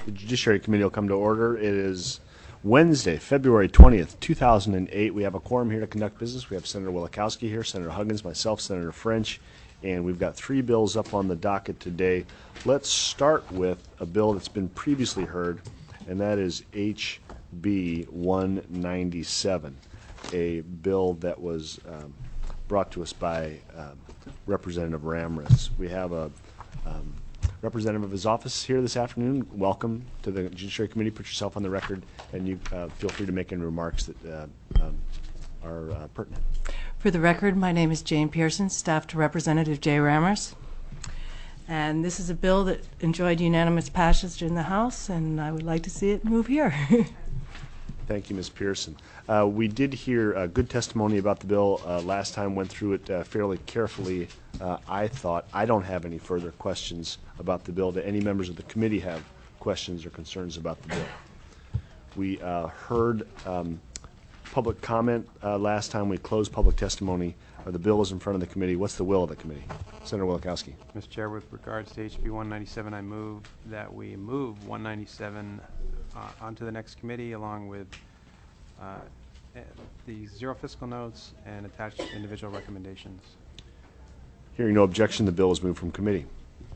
The Judiciary Committee will come to order. It is Wednesday, February 20th, 2008. We have a quorum here to conduct business. We have Senator Wielechowski here, Senator Huggins, myself, Senator French, and we've got 3 bills up on the docket today. Let's start with a bill that's been previously heard, and that is HB 197, a bill that was brought to us by Representative Ramras. We have a representative of his office here this afternoon. Welcome to the Judiciary Committee. Put yourself on the record, and you feel free to make any remarks that are pertinent. For the record, my name is Jane Pearson, staff to Representative Jay Ramras. And this is a bill that enjoyed unanimous passage in the House, and I would like to see it move here. Thank you, Ms. Pearson. We did hear good testimony about the bill last time, went through it fairly carefully. I thought I don't have any further questions about the bill. Do any members of the committee have questions or concerns about the bill? We heard public comment last time. We closed public testimony. The bill is in front of the committee. What's the will of the committee? Senator Wielechowski. Mr. Chair, with regards to HB 197, I move that we move 197 onto the next committee along with the 0 fiscal notes and attached individual recommendations. Hearing no objection, the bill is moved from committee.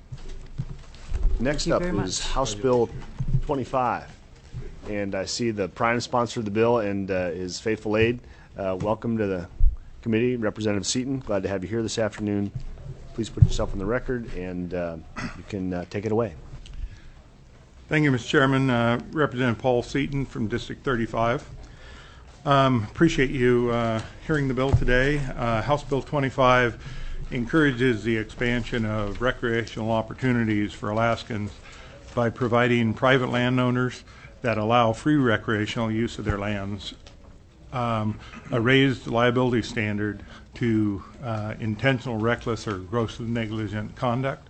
Next up is House Bill 25. And I see the prime sponsor of the bill and his faithful aide. Welcome to the committee, Representative Seaton. Glad to have you here this afternoon. Please put yourself on the record, and you can take it away. Thank you, Mr. Chairman. Representative Paul Seaton from District 35. Appreciate you hearing the bill today. House Bill 25 encourages the expansion of recreational opportunities for Alaskans by providing private landowners that allow free recreational use of their lands a raised liability standard to intentional, reckless, or grossly negligent conduct.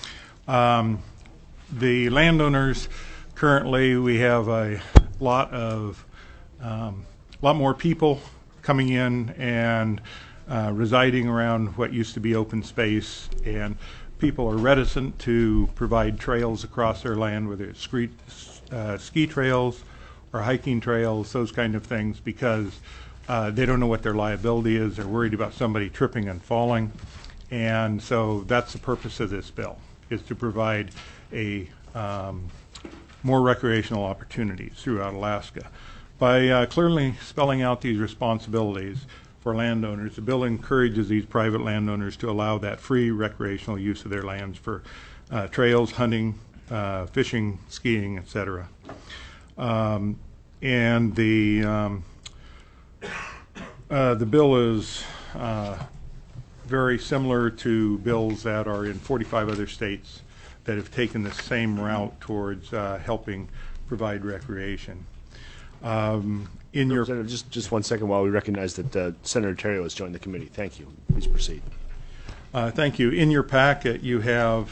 The landowners currently, we have a lot more people coming in and residing around what used to be open space, and people are reticent to provide trails across their land, whether it's ski trails or hiking trails, those kind of things, because they don't know what their liability is. They're worried about somebody tripping and falling. And so that's the purpose of this bill, is to provide more recreational opportunities throughout Alaska. By clearly spelling out these responsibilities for landowners, the bill encourages these private landowners to allow that free recreational use of their lands for trails, hunting, fishing, skiing, etc. And the bill is very similar to bills that are in 45 other states that have taken the same route towards helping provide recreation. Just 1 second while we recognize that Senator Terrio has joined the committee. Thank you. Please proceed. Thank you. In your packet, you have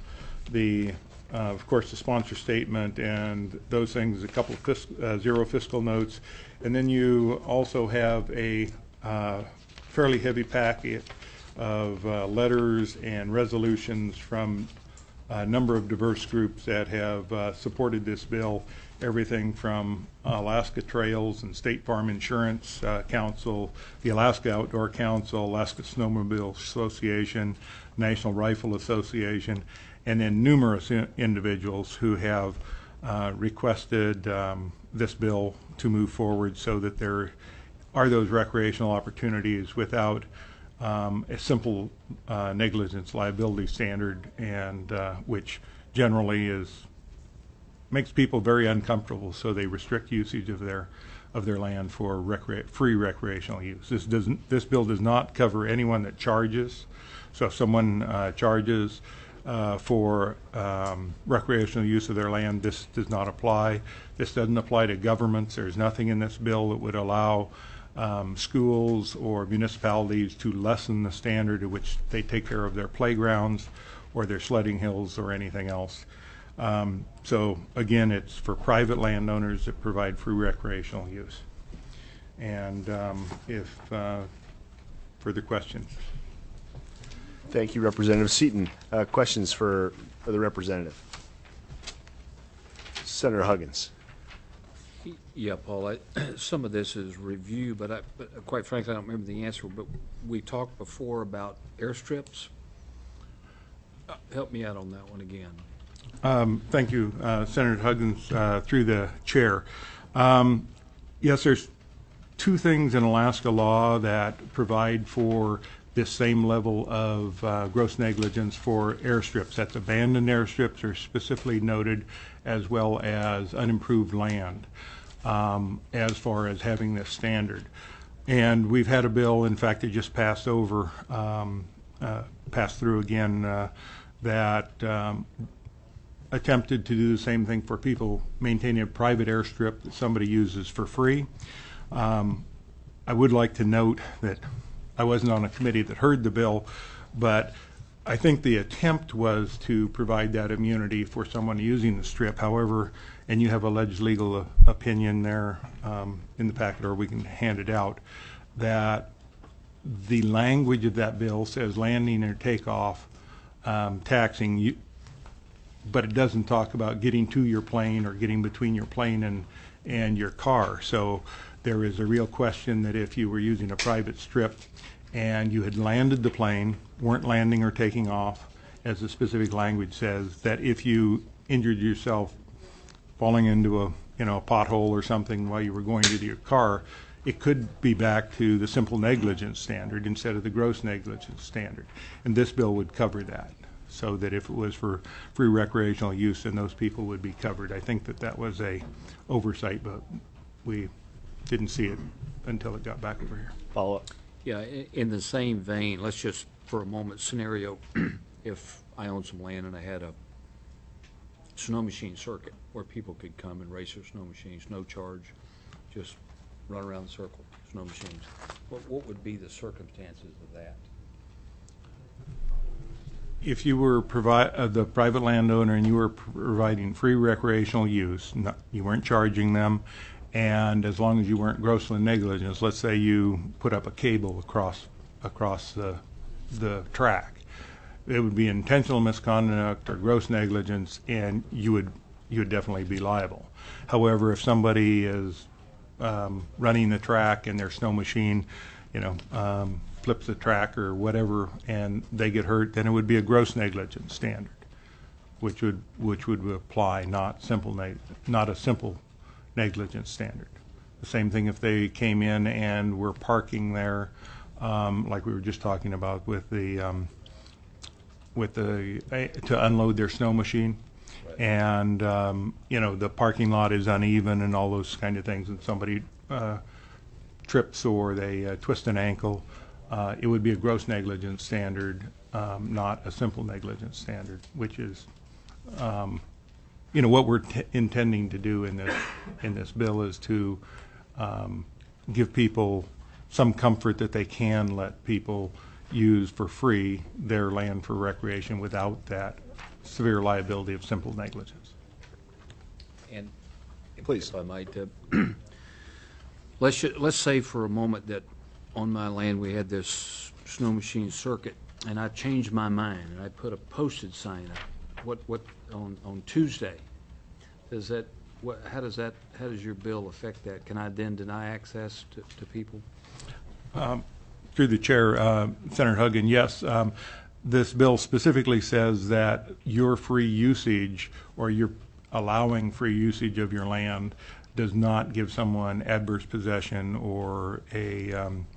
of course, the sponsor statement and those things, a couple of 0 fiscal notes, and then you also have a fairly heavy packet of letters and resolutions from a number of diverse groups that have supported this bill, everything from Alaska Trails and State Farm Insurance Council, the Alaska Outdoor Council, Alaska Snowmobile Association, National Rifle Association, and then numerous individuals who have requested this bill to move forward so that there are those recreational opportunities without a simple negligence liability standard, and which generally makes people very uncomfortable, so they restrict usage of their land for free recreational use. This bill does not cover anyone that charges. So if someone charges for recreational use of their land, this does not apply. This doesn't apply to governments. There's nothing in this bill that would allow schools or municipalities to lessen the standard at which they take care of their playgrounds or their sledding hills or anything else. So again, it's for private landowners that provide free recreational use. And if further questions. Thank you, Representative Seaton. Questions for the representative? Senator Huggins. Yeah, Paul, some of this is review, but quite frankly, I don't remember the answer, but we talked before about airstrips. Help me out on that one again. Thank you, Senator Huggins, through the chair. Yes, there's two things in Alaska law that provide for this same level of gross negligence for airstrips. That's abandoned airstrips are specifically noted, as well as unimproved land, as far as having this standard. And we've had a bill, in fact, it just passed through again, that attempted to do the same thing for people maintaining a private airstrip that somebody uses for free. I would like to note that I wasn't on a committee that heard the bill, but I think the attempt was to provide that immunity for someone using the strip. However, and you have alleged legal opinion there in the packet, or we can hand it out, that the language of that bill says landing or takeoff taxing, but it doesn't talk about getting to your plane or getting between your plane and your car. So there is a real question that if you were using a private strip and you had landed the plane, weren't landing or taking off, as the specific language says, that if you injured yourself falling into a pothole or something while you were going to your car, it could be back to the simple negligence standard instead of the gross negligence standard. And this bill would cover that, so that if it was for free recreational use, then those people would be covered. I think that was a oversight, but we didn't see it until it got back over here. Follow up. Yeah, in the same vein, let's just for a moment scenario, if I owned some land and I had a snow machine circuit where people could come and race their snow machines, no charge, just run around the circle, snow machines. What would be the circumstances of that? If you were the private landowner and you were providing free recreational use, you weren't charging them, and as long as you weren't grossly negligent, let's say you put up a cable across the track, it would be intentional misconduct or gross negligence, and you would definitely be liable. However, if somebody is running the track and their snow machine, flips the track or whatever, and they get hurt, then it would be a gross negligence standard, which would apply, not a simple negligence standard. The same thing if they came in and were parking there, like we were just talking about with the to unload their snow machine, right. And the parking lot is uneven and all those kind of things, and somebody trips or they twist an ankle. It would be a gross negligence standard, not a simple negligence standard, which is, what we're intending to do in this bill is to give people some comfort that they can let people use for free their land for recreation without that severe liability of simple negligence. And please, if I might, let's say for a moment that on my land we had this snow machine circuit, and I changed my mind and I put a posted sign up. What on Tuesday? How does your bill affect that? Can I then deny access to people? Through the chair, Senator Huggins, yes. This bill specifically says that your free usage or your allowing free usage of your land does not give someone adverse possession or a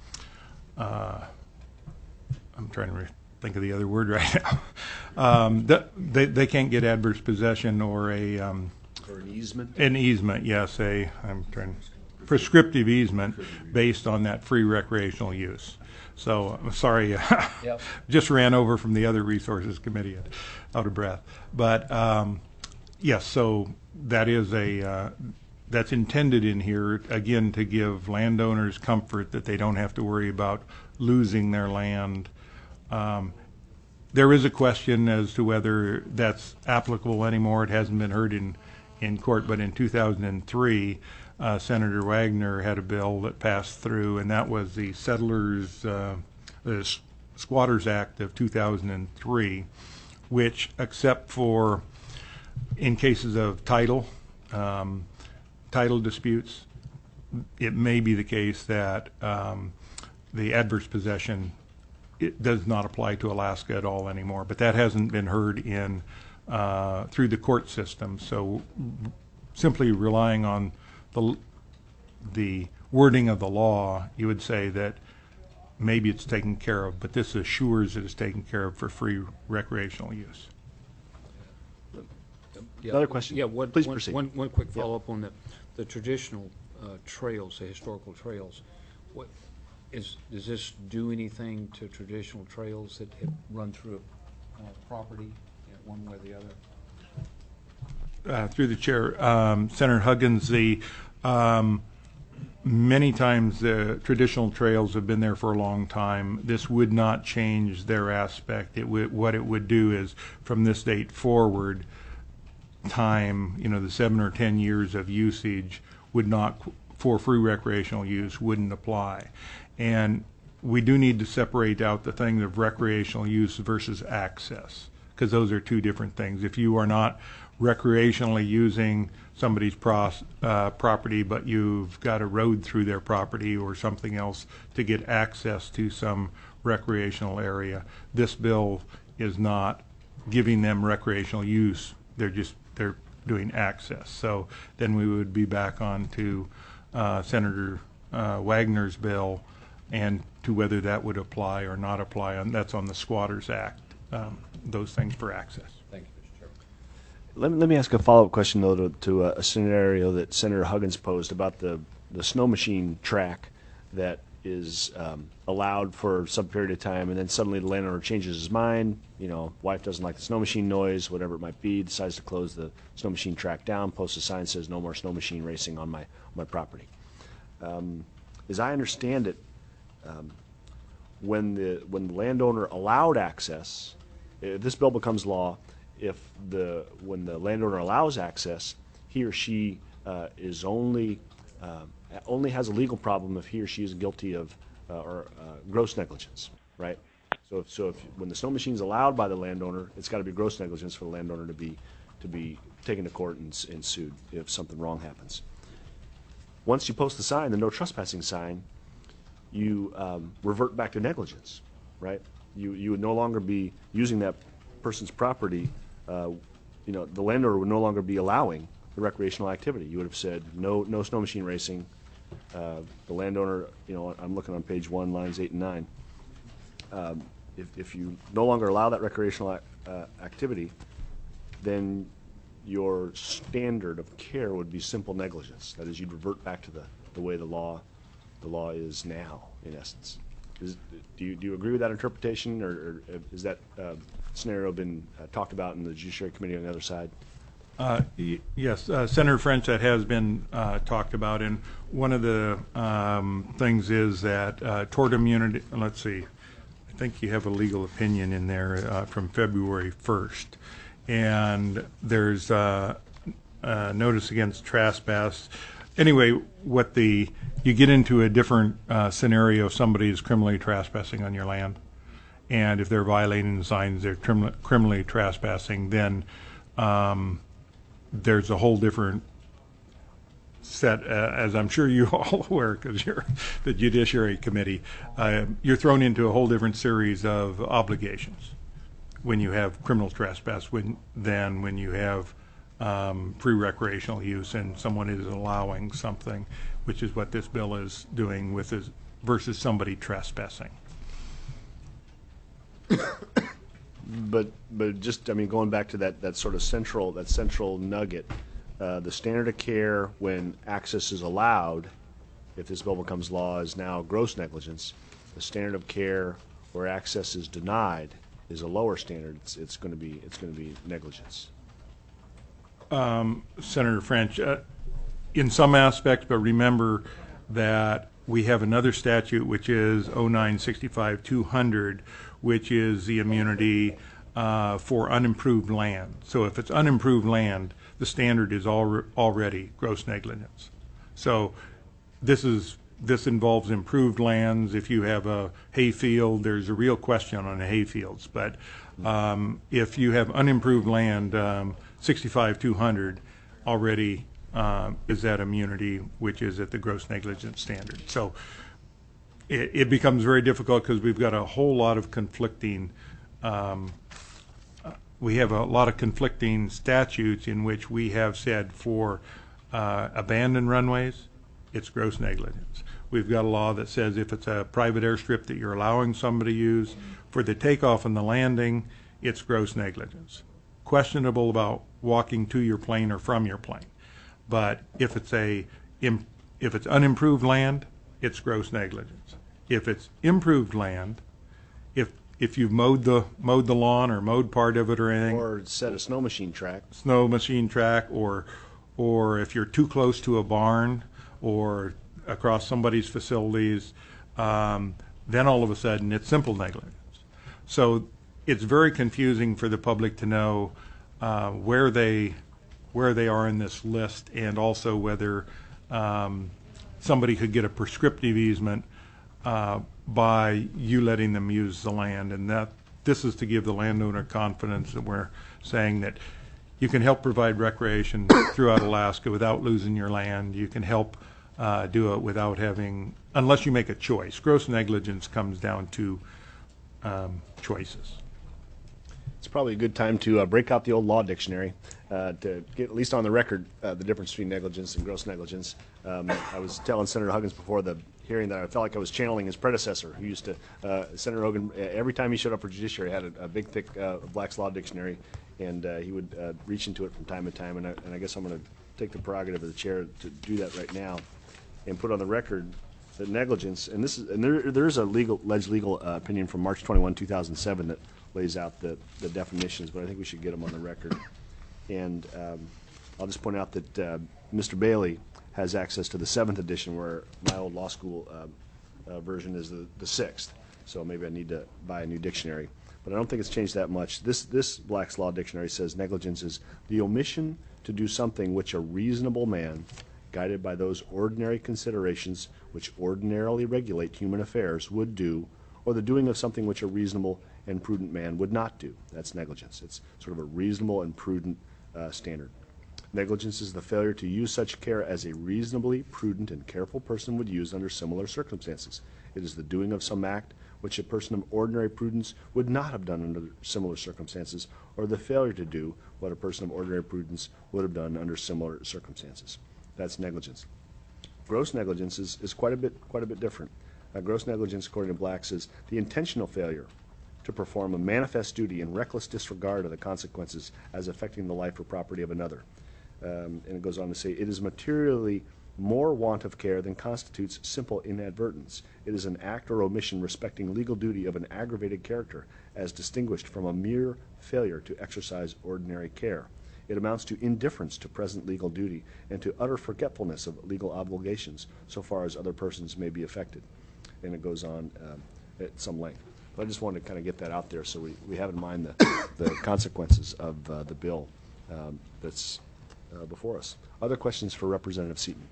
I'm trying to think of the other word right now. They can't get adverse possession or or an easement. An easement, yes. Prescriptive easement based on that free recreational use. So I'm sorry, yep. Just ran over from the other resources committee out of breath. But yes, so that is that's intended in here, again, to give landowners comfort that they don't have to worry about losing their land. There is a question as to whether that's applicable anymore. It hasn't been heard in court, but in 2003, Senator Wagner had a bill that passed through, and that was the Squatters Act of 2003, which, except for in cases of title, title disputes, it may be the case that the adverse possession, it does not apply to Alaska at all anymore. But that hasn't been heard in through the court system. So simply relying on the wording of the law, you would say that maybe it's taken care of, but this assures it is taken care of for free recreational use. Yeah. Another question? Yeah, Please proceed. One quick follow-up on the traditional trails, the historical trails. What does this do anything to traditional trails that have run through a property, one way or the other? Through the chair, Senator Huggins, many times the traditional trails have been there for a long time. This would not change their aspect. What it would do is, from this date forward, time, the 7 or 10 years of usage would not, for free recreational use, wouldn't apply. And we do need to separate out the thing of recreational use versus access, because those are two different things. If you are not recreationally using somebody's property, but you've got a road through their property or something else to get access to some recreational area, this bill is not giving them recreational use. They're doing access. So then we would be back on to Senator Wagner's bill and to whether that would apply or not apply. And that's on the Squatters Act, those things for access. Thank you, Mr. Chairman. Let me ask a follow-up question, though, to a scenario that Senator Huggins posed about the snow machine track that is allowed for some period of time, and then suddenly the landowner changes his mind. Wife doesn't like the snow machine noise, whatever it might be, decides to close the snow machine track down, posts a sign that says no more snow machine racing on my property. As I understand it, when the landowner allowed access, if this bill becomes law, when the landowner allows access, he or she is only has a legal problem if he or she is guilty of gross negligence, right? So if when the snow machine is allowed by the landowner, it's got to be gross negligence for the landowner to be taken to court and sued if something wrong happens. Once you post the sign, the no trespassing sign, you revert back to negligence, right? You would no longer be using that person's property. The landowner would no longer be allowing the recreational activity. You would have said no snow machine racing. The landowner, I'm looking on page 1, lines 8 and 9. If you no longer allow that recreational activity, then your standard of care would be simple negligence. That is, you'd revert back to the way the law is now, in essence. Do you agree with that interpretation, or has that scenario been talked about in the Judiciary Committee on the other side? Yes, Senator French, that has been talked about, and one of the things is that tort immunity, let's see, I think you have a legal opinion in there from February 1st, and there's notice against trespass. Anyway, you get into a different scenario if somebody is criminally trespassing on your land, and if they're violating the signs, they're criminally trespassing, then there's a whole different set, as I'm sure you're all aware because you're the Judiciary Committee, you're thrown into a whole different series of obligations when you have criminal trespass than when you have free recreational use and someone is allowing something, which is what this bill is doing versus somebody trespassing. But just, going back to that sort of central nugget, the standard of care when access is allowed, if this bill becomes law, is now gross negligence. The standard of care where access is denied is a lower standard. It's going to be negligence. Senator French, in some aspects, but remember that we have another statute which is 0965-200, which is the immunity for unimproved land. So if it's unimproved land, the standard is already gross negligence. So this involves improved lands. If you have a hay field, there's a real question on hay fields. But if you have unimproved land, 65-200 already is that immunity, which is at the gross negligence standard. So it becomes very difficult because we've got a whole lot of conflicting we have a lot of conflicting statutes in which we have said for abandoned runways, it's gross negligence. We've got a law that says if it's a private airstrip that you're allowing somebody to use for the takeoff and the landing, it's gross negligence. Questionable about walking to your plane or from your plane. But if it's unimproved land, it's gross negligence. If it's improved land, if you've mowed the lawn or mowed part of it or anything, Or set a snow machine track. or if you're too close to a barn or across somebody's facilities, then all of a sudden it's simple negligence. So it's very confusing for the public to know where they are in this list, and also whether somebody could get a prescriptive easement by you letting them use the land. And that this is to give the landowner confidence that we're saying that you can help provide recreation throughout Alaska without losing your land. You can help do it without having, unless you make a choice. Gross negligence comes down to choices. It's probably a good time to break out the old law dictionary to get at least on the record the difference between negligence and gross negligence. I was telling Senator Huggins before the hearing that I felt like I was channeling his predecessor, who used to, Senator Hogan, every time he showed up for judiciary, had a big, thick Black's Law Dictionary, and he would reach into it from time to time. And I guess I'm going to take the prerogative of the chair to do that right now and put on the record that negligence, and there is a alleged legal opinion from March 21, 2007 that lays out the definitions, but I think we should get them on the record. And I'll just point out that Mr. Bailey has access to the 7th edition, where my old law school version is the 6th. So maybe I need to buy a new dictionary. But I don't think it's changed that much. This Black's Law Dictionary says negligence is the omission to do something which a reasonable man, guided by those ordinary considerations which ordinarily regulate human affairs, would do, or the doing of something which a reasonable and prudent man would not do. That's negligence. It's sort of a reasonable and prudent standard. Negligence is the failure to use such care as a reasonably prudent and careful person would use under similar circumstances. It is the doing of some act which a person of ordinary prudence would not have done under similar circumstances, or the failure to do what a person of ordinary prudence would have done under similar circumstances. That's negligence. Gross negligence is quite a bit different. Gross negligence, according to Black's, is the intentional failure to perform a manifest duty in reckless disregard of the consequences as affecting the life or property of another. And it goes on to say, it is materially more want of care than constitutes simple inadvertence. It is an act or omission respecting legal duty of an aggravated character, as distinguished from a mere failure to exercise ordinary care. It amounts to indifference to present legal duty and to utter forgetfulness of legal obligations, so far as other persons may be affected. And it goes on at some length. But I just wanted to kind of get that out there so we have in mind the consequences of the bill that's before us. Other questions for Representative Seaton?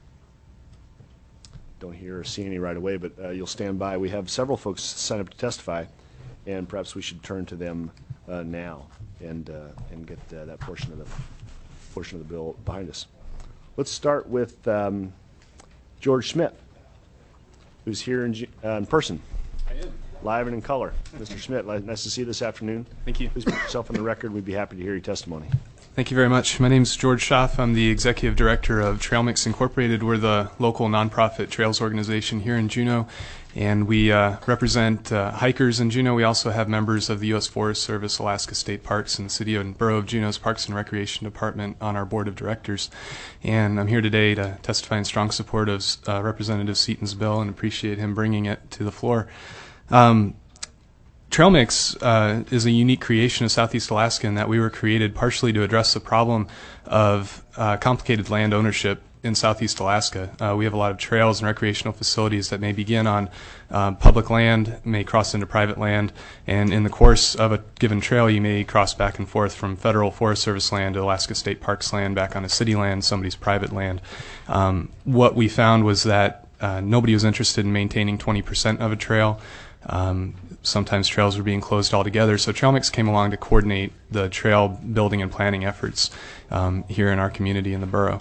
Don't hear or see any right away, but you'll stand by. We have several folks signed up to testify, and perhaps we should turn to them now and get that portion of the bill behind us. Let's start with George Schmidt, who's here in person. I am. Live and in color. Mr. Schmidt, nice to see you this afternoon. Thank you. Please put yourself on the record. We'd be happy to hear your testimony. Thank you very much. My name is George Schaff. I'm the executive director of Trail Mix Incorporated. We're the local nonprofit trails organization here in Juneau, and we represent hikers in Juneau. We also have members of the U.S. Forest Service, Alaska State Parks, and the City and Borough of Juneau's Parks and Recreation Department on our board of directors. And I'm here today to testify in strong support of Representative Seaton's bill and appreciate him bringing it to the floor. Trail Mix is a unique creation of Southeast Alaska in that we were created partially to address the problem of complicated land ownership in Southeast Alaska. We have a lot of trails and recreational facilities that may begin on public land, may cross into private land, and in the course of a given trail you may cross back and forth from federal Forest Service land to Alaska State Parks land, back onto city land, somebody's private land. What we found was that nobody was interested in maintaining 20% of a trail. Sometimes trails were being closed altogether. So Trail Mix came along to coordinate the trail building and planning efforts here in our community in the borough.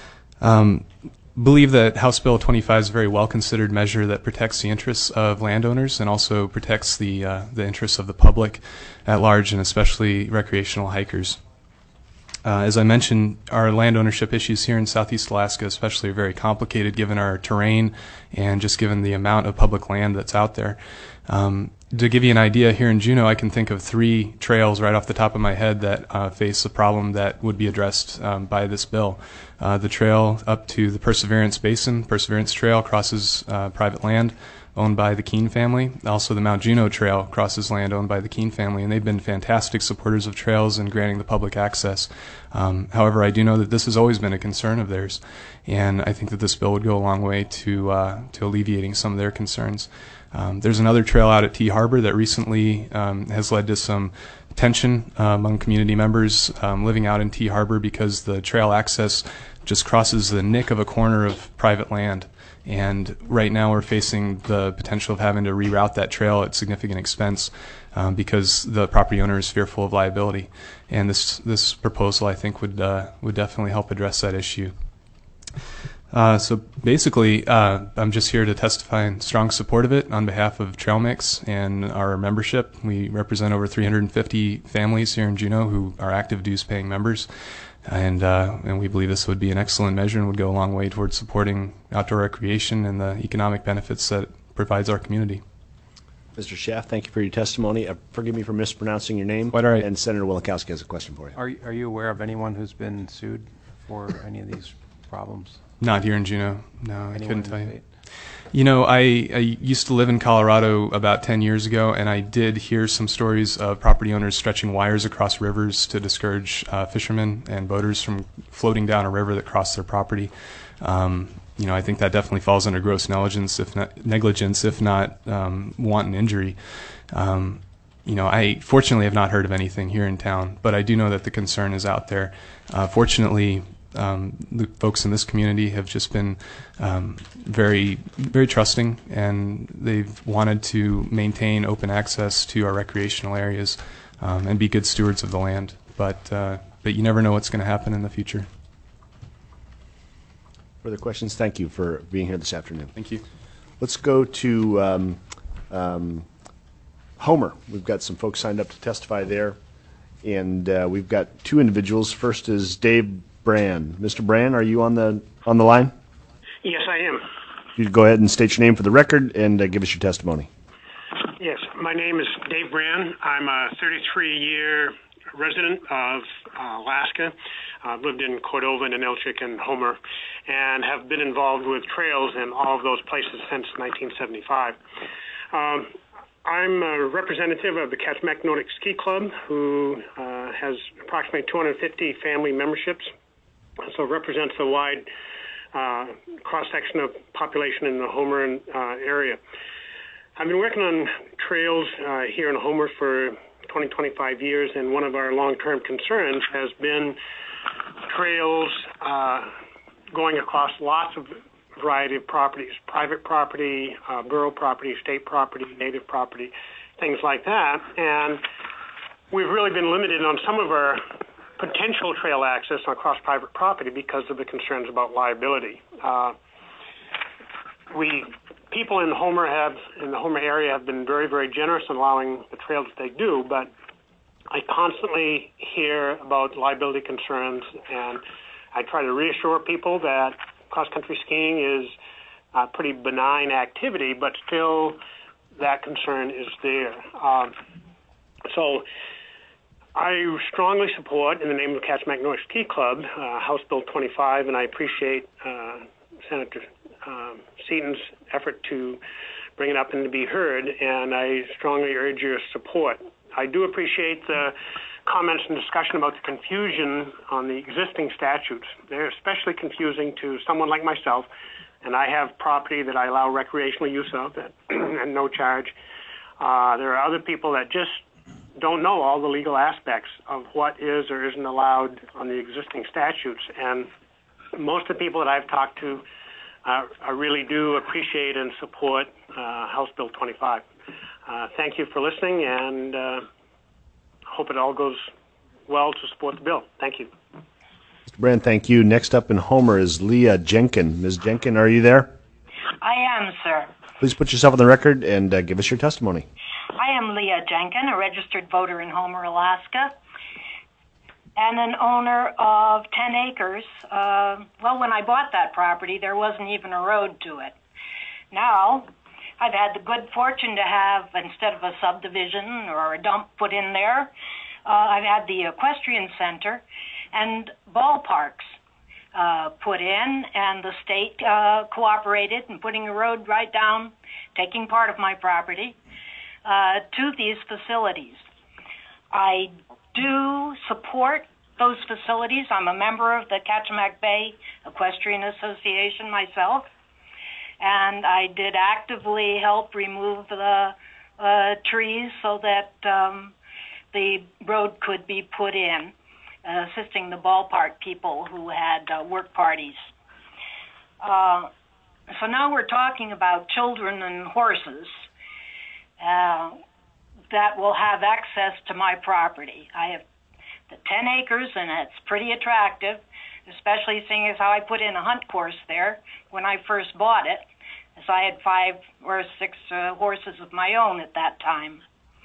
Believe that House Bill 25 is a very well-considered measure that protects the interests of landowners and also protects the interests of the public at large, and especially recreational hikers. As I mentioned, our land ownership issues here in Southeast Alaska especially are very complicated given our terrain and just given the amount of public land that's out there. To give you an idea, here in Juneau, I can think of 3 trails right off the top of my head that face a problem that would be addressed by this bill. The trail up to the Perseverance Basin, Perseverance Trail, crosses private land owned by the Keene family. Also, the Mount Juneau Trail crosses land owned by the Keene family, and they've been fantastic supporters of trails and granting the public access. However, I do know that this has always been a concern of theirs, and I think that this bill would go a long way to alleviating some of their concerns. There's another trail out at T Harbor that recently has led to some tension among community members living out in T Harbor because the trail access just crosses the nick of a corner of private land. And right now we're facing the potential of having to reroute that trail at significant expense because the property owner is fearful of liability. And this proposal, I think, would definitely help address that issue. So basically, I'm just here to testify in strong support of it on behalf of Trail Mix and our membership. We represent over 350 families here in Juneau who are active dues-paying members. And we believe this would be an excellent measure and would go a long way towards supporting outdoor recreation and the economic benefits that it provides our community. Mr. Schaff, thank you for your testimony. Forgive me for mispronouncing your name. Quite all right. And Senator Wielechowski has a question for you. Are you aware of anyone who's been sued for any of these problems? Not here in Juneau. No, I Anyone couldn't in the tell you. state? You know, I used to live in Colorado about 10 years ago, and I did hear some stories of property owners stretching wires across rivers to discourage fishermen and boaters from floating down a river that crossed their property. You know, I think that definitely falls under gross negligence, if not wanton injury. You know, I fortunately have not heard of anything here in town, but I do know that the concern is out there. Fortunately, the folks in this community have just been very, very trusting, and they've wanted to maintain open access to our recreational areas and be good stewards of the land. But you never know what's going to happen in the future. Further questions? Thank you for being here this afternoon. Thank you. Let's go to Homer. We've got some folks signed up to testify there, and we've got 2 individuals. First is Dave Brand. Mr. Brand, are you on the line? Yes, I am. You go ahead and state your name for the record and give us your testimony. Yes, my name is Dave Brand. I'm a 33-year resident of Alaska. I've lived in Cordova and Ninilchik and Homer, and have been involved with trails in all of those places since 1975. I'm a representative of the Katmaic Nordic Ski Club, who has approximately 250 family memberships, so represents a wide cross-section of population in the Homer area. I've been working on trails here in Homer for 25 years, and one of our long-term concerns has been trails going across lots of variety of properties, private property, borough property, state property, native property, things like that. And we've really been limited on some of our potential trail access across private property because of the concerns about liability. People in the Homer area have been very, very generous in allowing the trails that they do, but I constantly hear about liability concerns, and I try to reassure people that cross-country skiing is a pretty benign activity, but still that concern is there. So I strongly support, in the name of the Katmaic Nordic Ski Club, House Bill 25, and I appreciate Senator Seaton's effort to bring it up and to be heard, and I strongly urge your support. I do appreciate the comments and discussion about the confusion on the existing statutes. They're especially confusing to someone like myself, and I have property that I allow recreational use of at no charge. There are other people that just don't know all the legal aspects of what is or isn't allowed on the existing statutes, and most of the people that I've talked to I really do appreciate and support House Bill 25. thank you for listening, and hope it all goes well to support the bill. Thank you. Mr. Brand, thank you. Next up in Homer is Leah Jenkin. Ms. Jenkin, are you there? I am, sir. Please put yourself on the record and give us your testimony. I am Leah Jenkin, a registered voter in Homer, Alaska, and an owner of 10 acres. Well, when I bought that property, there wasn't even a road to it. Now, I've had the good fortune to have, instead of a subdivision or a dump put in there, I've had the equestrian center and ballparks put in, and the state cooperated in putting a road right down, taking part of my property, to these facilities. I do support those facilities. I'm a member of the Kachemak Bay Equestrian Association myself, and I did actively help remove the trees so that the road could be put in, assisting the ballpark people who had work parties. So now we're talking about children and horses that will have access to my property. I have the 10 acres, and it's pretty attractive, especially seeing as how I put in a hunt course there when I first bought it, as I had 5 or 6 horses of my own at that time.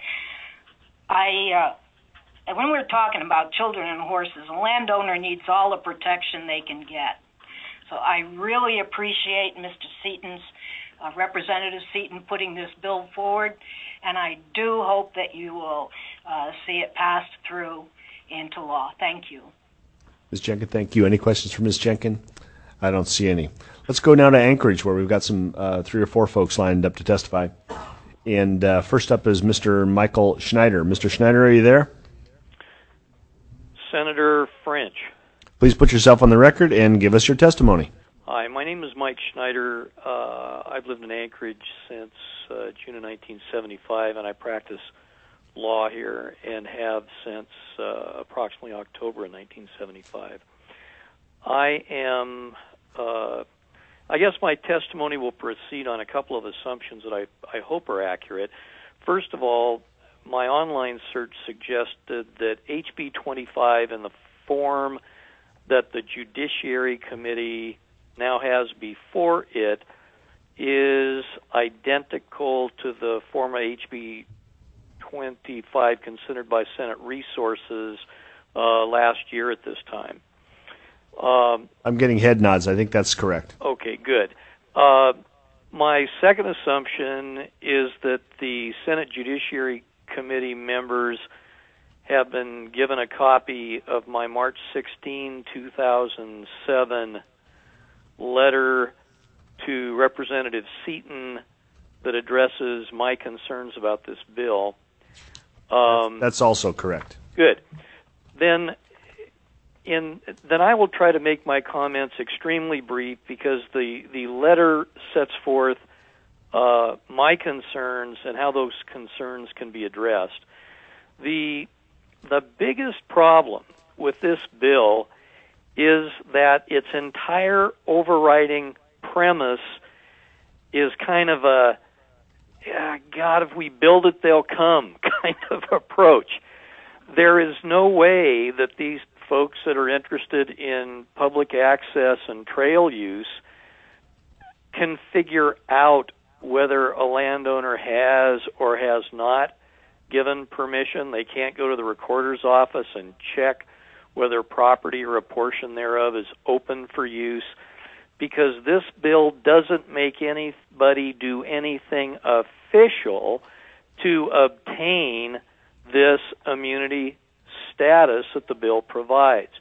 When we're talking about children and horses, a landowner needs all the protection they can get. So I really appreciate Mr. Seaton's, Representative Seaton, putting this bill forward, and I do hope that you will see it passed through into law. Thank you. Ms. Jenkin, thank you. Any questions for Ms. Jenkin? I don't see any. Let's go now to Anchorage, where we've got some 3 or 4 folks lined up to testify. And first up is Mr. Michael Schneider. Mr. Schneider, are you there? Senator French. Please put yourself on the record and give us your testimony. Hi, my name is Mike Schneider. I've lived in Anchorage since June of 1975, and I practice law here and have since approximately October of 1975. I guess my testimony will proceed on a couple of assumptions that I hope are accurate. First of all, my online search suggested that HB 25 in the form that the Judiciary Committee now has before it is identical to the form of HB 25 considered by Senate Resources last year at this time. I'm getting head nods. I think that's correct. Okay, good. My second assumption is that the Senate Judiciary Committee members have been given a copy of my March 16, 2007 letter to Representative Seaton that addresses my concerns about this bill. That's also correct. Good. Then I will try to make my comments extremely brief because the letter sets forth my concerns and how those concerns can be addressed. The biggest problem with this bill is that its entire overriding premise is kind of a, God, if we build it, they'll come kind of approach. There is no way that these folks that are interested in public access and trail use can figure out whether a landowner has or has not given permission. They can't go to the recorder's office and check whether property or a portion thereof is open for use, because this bill doesn't make anybody do anything official to obtain this immunity status that the bill provides.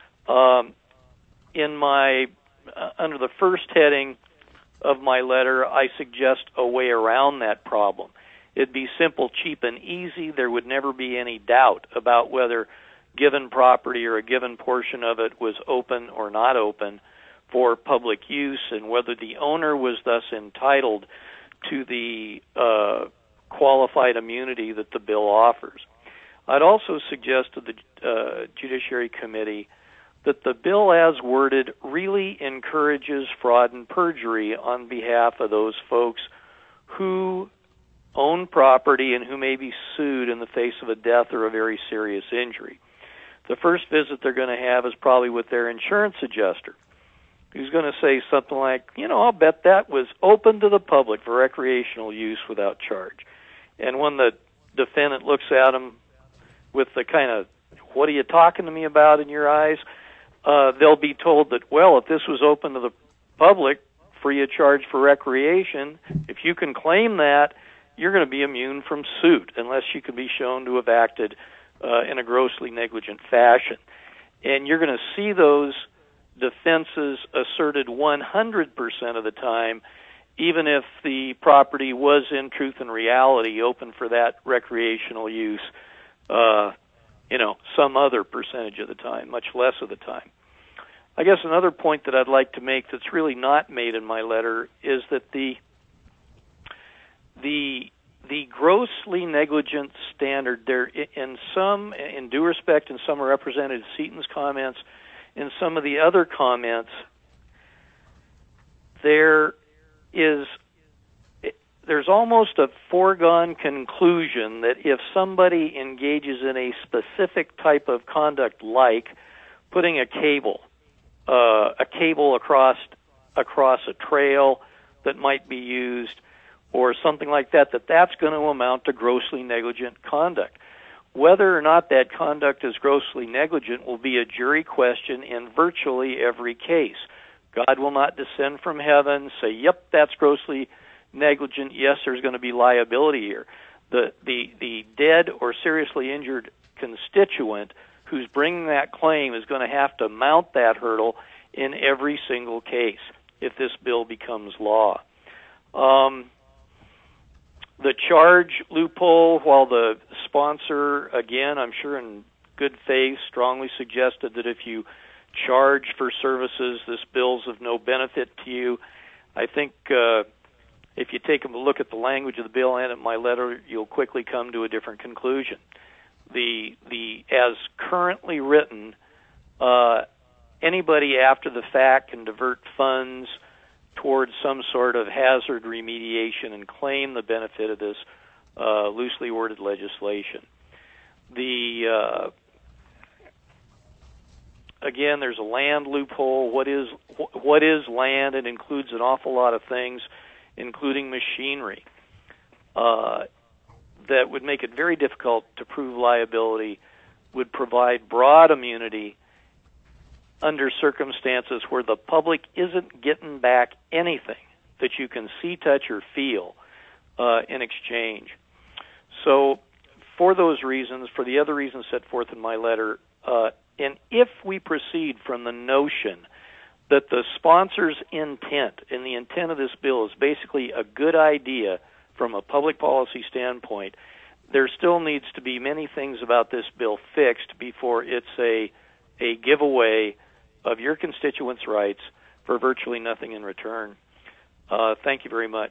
In my under the first heading of my letter, I suggest a way around that problem. It'd be simple, cheap, and easy. There would never be any doubt about whether given property or a given portion of it was open or not open for public use, and whether the owner was thus entitled to the qualified immunity that the bill offers. I'd also suggest to the Judiciary Committee that the bill as worded really encourages fraud and perjury on behalf of those folks who own property and who may be sued in the face of a death or a very serious injury. The first visit they're going to have is probably with their insurance adjuster, who's going to say something like, I'll bet that was open to the public for recreational use without charge. And when the defendant looks at him with the kind of, what are you talking to me about in your eyes, they'll be told that, well, if this was open to the public, free of charge for recreation, if you can claim that, you're going to be immune from suit unless you can be shown to have acted in a grossly negligent fashion. And you're going to see those defenses asserted 100% of the time, even if the property was in truth and reality open for that recreational use, some other percentage of the time, much less of the time. I guess another point that I'd like to make that's really not made in my letter is that the grossly negligent standard, there in due respect, in some are represented in Seaton's comments, in some of the other comments, there's almost a foregone conclusion that if somebody engages in a specific type of conduct, like putting a cable across a trail that might be used, or something like that, that's going to amount to grossly negligent conduct. Whether or not that conduct is grossly negligent will be a jury question in virtually every case. God will not descend from heaven, say, yep, that's grossly negligent, yes, there's going to be liability here. The dead or seriously injured constituent who's bringing that claim is going to have to mount that hurdle in every single case if this bill becomes law. The charge loophole, while the sponsor, again, I'm sure in good faith, strongly suggested that if you charge for services, this bill's of no benefit to you, I think if you take a look at the language of the bill and at my letter, you'll quickly come to a different conclusion. As currently written, anybody after the fact can divert funds towards some sort of hazard remediation and claim the benefit of this loosely worded legislation. Again, there's a land loophole. What is land? It includes an awful lot of things, including machinery, that would make it very difficult to prove liability, would provide broad immunity under circumstances where the public isn't getting back anything that you can see, touch, or feel in exchange. So for those reasons, for the other reasons set forth in my letter, and if we proceed from the notion that the sponsor's intent and the intent of this bill is basically a good idea from a public policy standpoint, there still needs to be many things about this bill fixed before it's a giveaway of your constituents' rights for virtually nothing in return. Thank you very much.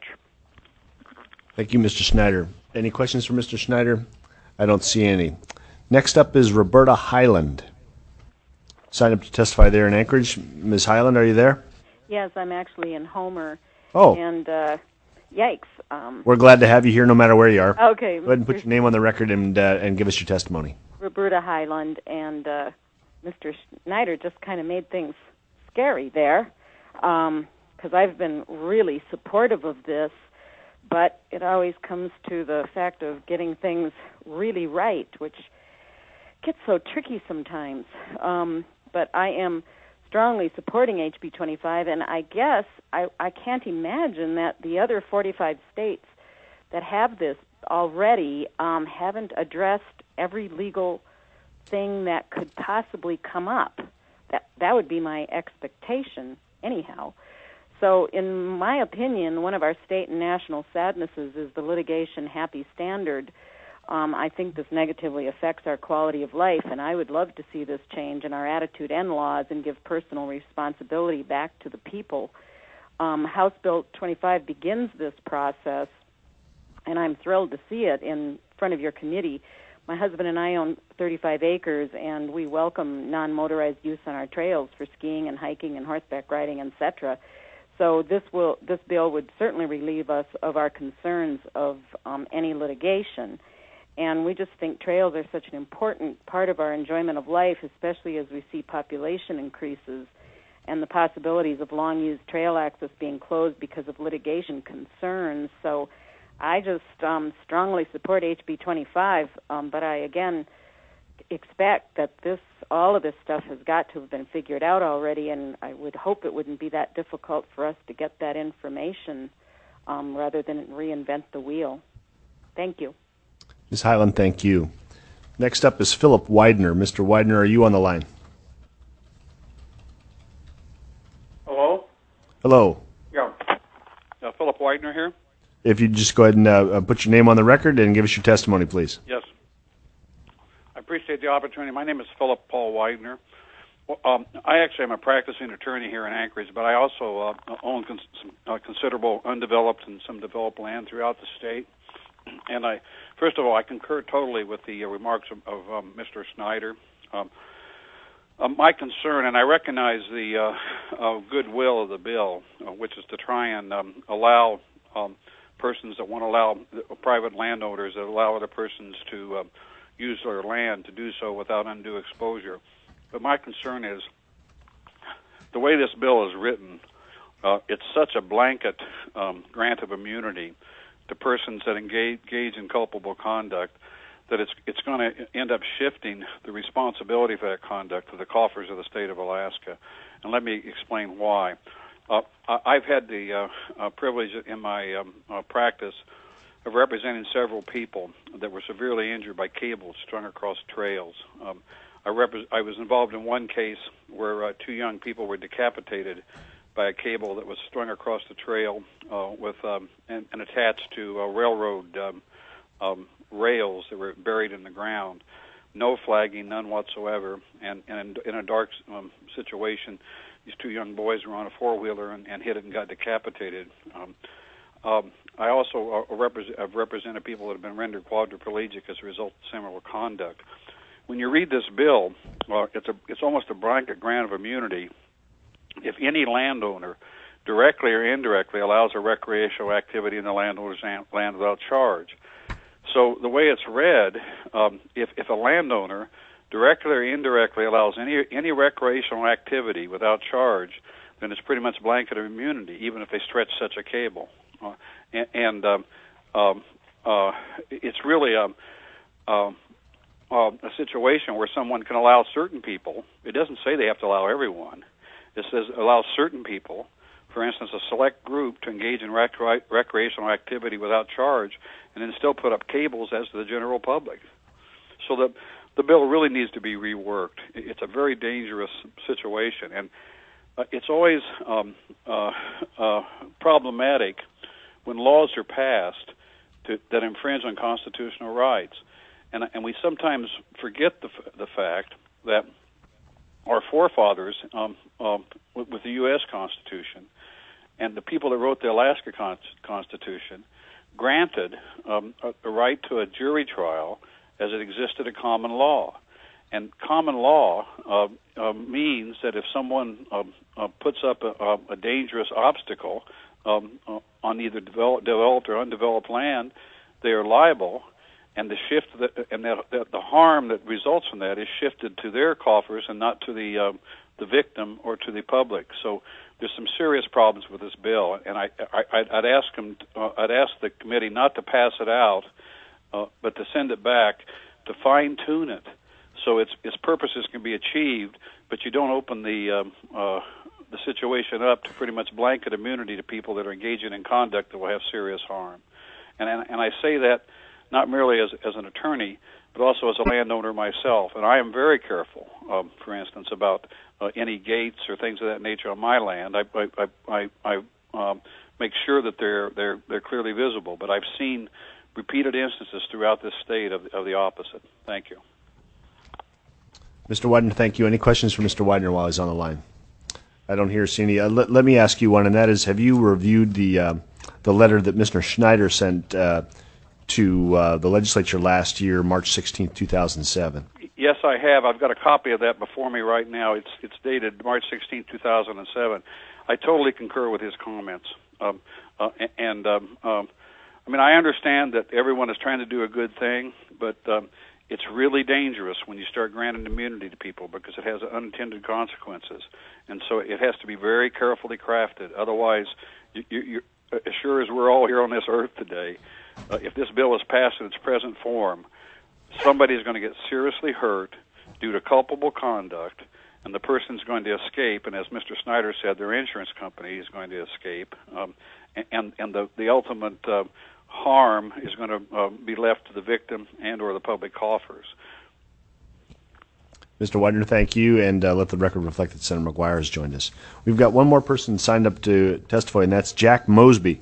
Thank you, Mr. Schneider. Any questions for Mr. Schneider? I don't see any. Next up is Roberta Highland. Signed up to testify there in Anchorage. Ms. Highland, are you there? Yes, I'm actually in Homer. Oh. And yikes. We're glad to have you here no matter where you are. Okay. Go ahead and put your name on the record and give us your testimony. Roberta Highland, and Mr. Schneider just kind of made things scary there, because I've been really supportive of this, but it always comes to the fact of getting things really right, which gets so tricky sometimes. But I am strongly supporting HB 25, and I guess I can't imagine that the other 45 states that have this already haven't addressed every legal thing that could possibly come up. That would be my expectation anyhow. So in my opinion, one of our state and national sadnesses is the litigation happy standard. I think this negatively affects our quality of life, and I would love to see this change in our attitude and laws and give personal responsibility back to the people. House Bill 25 begins this process, and I'm thrilled to see it in front of your committee. My husband and I own 35 acres, and we welcome non-motorized use on our trails for skiing and hiking and horseback riding, etc. So this bill would certainly relieve us of our concerns of any litigation. And we just think trails are such an important part of our enjoyment of life, especially as we see population increases and the possibilities of long-used trail access being closed because of litigation concerns. So I just strongly support HB 25, but I, again, expect that all of this stuff has got to have been figured out already, and I would hope it wouldn't be that difficult for us to get that information rather than reinvent the wheel. Thank you. Ms. Highland, thank you. Next up is Philip Widener. Mr. Widener, are you on the line? Hello? Hello. Yeah. Philip Widener here. If you'd just go ahead and put your name on the record and give us your testimony, please. Yes. I appreciate the opportunity. My name is Philip Paul Widener. I actually am a practicing attorney here in Anchorage, but I also own some considerable undeveloped and some developed land throughout the state. And first of all, I concur totally with the remarks of Mr. Snyder. My concern, and I recognize the goodwill of the bill, which is to try and allow persons that want to allow private landowners that allow other persons to use their land to do so without undue exposure. But my concern is the way this bill is written, it's such a blanket grant of immunity to persons that engage in culpable conduct that it's going to end up shifting the responsibility for that conduct to the coffers of the state of Alaska. And let me explain why. I've had the privilege in my practice of representing several people that were severely injured by cables strung across trails. I was involved in one case where two young people were decapitated by a cable that was strung across the trail and attached to railroad rails that were buried in the ground. No flagging, none whatsoever. And in a dark situation, these two young boys were on a four-wheeler and hit it and got decapitated. I also have represented people that have been rendered quadriplegic as a result of similar conduct. When you read this bill, it's almost a blanket grant of immunity if any landowner directly or indirectly allows a recreational activity in the landowner's land without charge. So the way it's read, if a landowner directly or indirectly allows any recreational activity without charge, then it's pretty much blanket of immunity, even if they stretch such a cable. It's really a situation where someone can allow certain people. It doesn't say they have to allow everyone. It says allow certain people, for instance, a select group, to engage in recreational activity without charge, and then still put up cables as to the general public. So the bill really needs to be reworked. It's a very dangerous situation, and it's always problematic when laws are passed that infringe on constitutional rights. And we sometimes forget the fact that our forefathers, with the U.S. Constitution, and the people that wrote the Alaska Constitution, granted a right to a jury trial as it existed in common law. And common law means that if someone puts up a dangerous obstacle on either developed or undeveloped land, they are liable. And the harm that results from that is shifted to their coffers and not to the victim or to the public. So there's some serious problems with this bill, and I'd ask the committee not to pass it out, but to send it back to fine tune it so its purposes can be achieved, but you don't open the situation up to pretty much blanket immunity to people that are engaging in conduct that will have serious harm. And I say that not merely as an attorney, but also as a landowner myself. And I am very careful, for instance, about any gates or things of that nature on my land. I make sure that they're clearly visible. But I've seen repeated instances throughout this state of the opposite. Thank you. Mr. Widener, thank you. Any questions for Mr. Widener while he's on the line? I don't hear any. Let me ask you one, and that is, have you reviewed the letter that Mr. Schneider sent to the legislature last year, March 16, 2007? Yes, I have. I've got a copy of that before me right now. It's dated March 16, 2007. I totally concur with his comments. I mean, I understand that everyone is trying to do a good thing, but it's really dangerous when you start granting immunity to people because it has unintended consequences. And so it has to be very carefully crafted. Otherwise, you're, as sure as we're all here on this earth today, if this bill is passed in its present form, somebody is going to get seriously hurt due to culpable conduct, and the person's going to escape, and as Mr. Snyder said, their insurance company is going to escape, and the ultimate harm is going to be left to the victim and or the public coffers. Mr. Widener, thank you, and let the record reflect that Senator McGuire has joined us. We've got one more person signed up to testify, and that's Jack Mosby.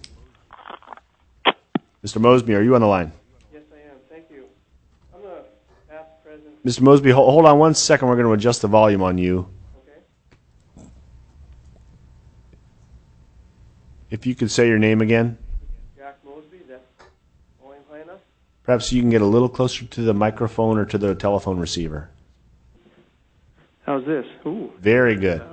Mr. Mosby, are you on the line? Yes, I am. Thank you. I'm a past president. Mr. Mosby, hold on one second. We're going to adjust the volume on you. Okay. If you could say your name again. Jack Mosby, that's only high enough? Perhaps you can get a little closer to the microphone or to the telephone receiver. How's this? Ooh. Very good.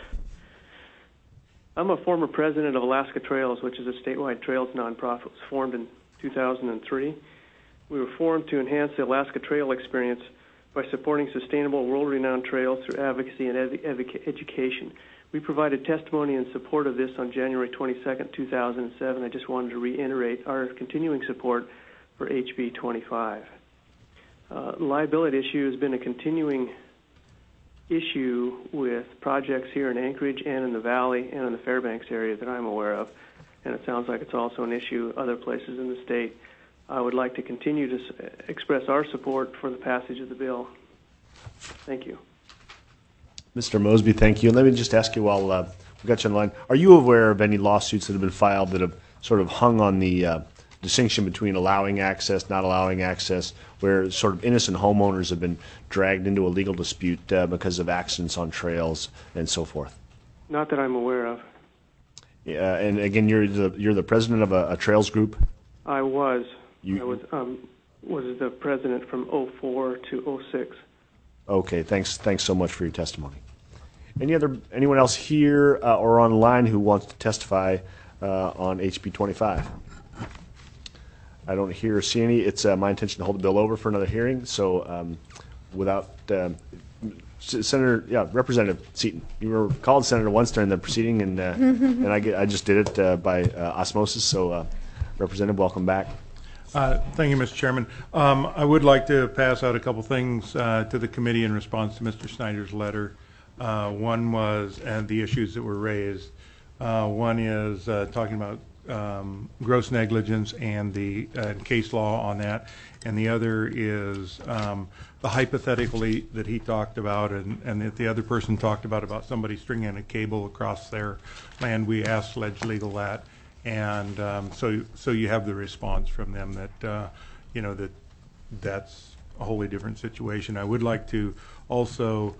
I'm a former president of Alaska Trails, which is a statewide trails nonprofit. It was formed in 2003. We were formed to enhance the Alaska Trail experience by supporting sustainable, world-renowned trails through advocacy and education. We provided testimony in support of this on January 22nd, 2007. I just wanted to reiterate our continuing support for HB 25. Liability issue has been a continuing issue with projects here in Anchorage and in the Valley and in the Fairbanks area that I'm aware of, and it sounds like it's also an issue other places in the state. I would like to continue to express our support for the passage of the bill. Thank you. Mr. Mosby, thank you. And let me just ask you while we got you on the line, are you aware of any lawsuits that have been filed that have sort of hung on the distinction between allowing access, not allowing access, where sort of innocent homeowners have been dragged into a legal dispute because of accidents on trails and so forth? Not that I'm aware of. Yeah, and again, you're the president of a trails group? I was. I was the president from 04 to 06. Okay, thanks so much for your testimony. Anyone else here or online who wants to testify on HB 25? I don't hear or see any. It's my intention to hold the bill over for another hearing. So, Representative Seaton, you were called senator once during the proceeding, and I just did it by osmosis. So, Representative, welcome back. Thank you, Mr. Chairman. I would like to pass out a couple things to the committee in response to Mr. Snyder's letter. One was the issues that were raised. One is talking about gross negligence and the case law on that, and the other is the hypothetically that he talked about and that the other person talked about somebody stringing a cable across their land. We asked Ledge Legal that, and so you have the response from them that that's a wholly different situation. I would like to also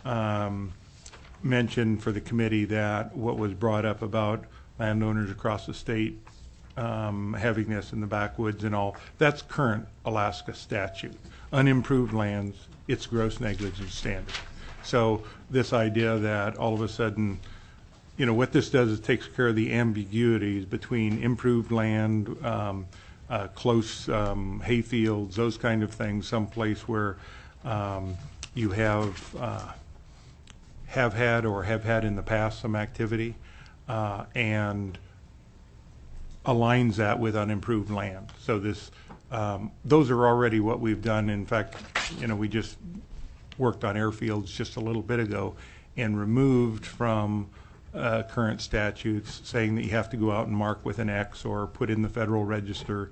mention for the committee that what was brought up about landowners across the state having this in the backwoods and all, that's current Alaska statute. Unimproved lands, it's gross negligence standard. So this idea that all of a sudden, what this does is takes care of the ambiguities between improved land, close hayfields, those kind of things, someplace where you have had or have had in the past some activity, and aligns that with unimproved land. So this, those are already what we've done. In fact, we just worked on airfields just a little bit ago and removed from current statutes saying that you have to go out and mark with an X or put in the Federal Register.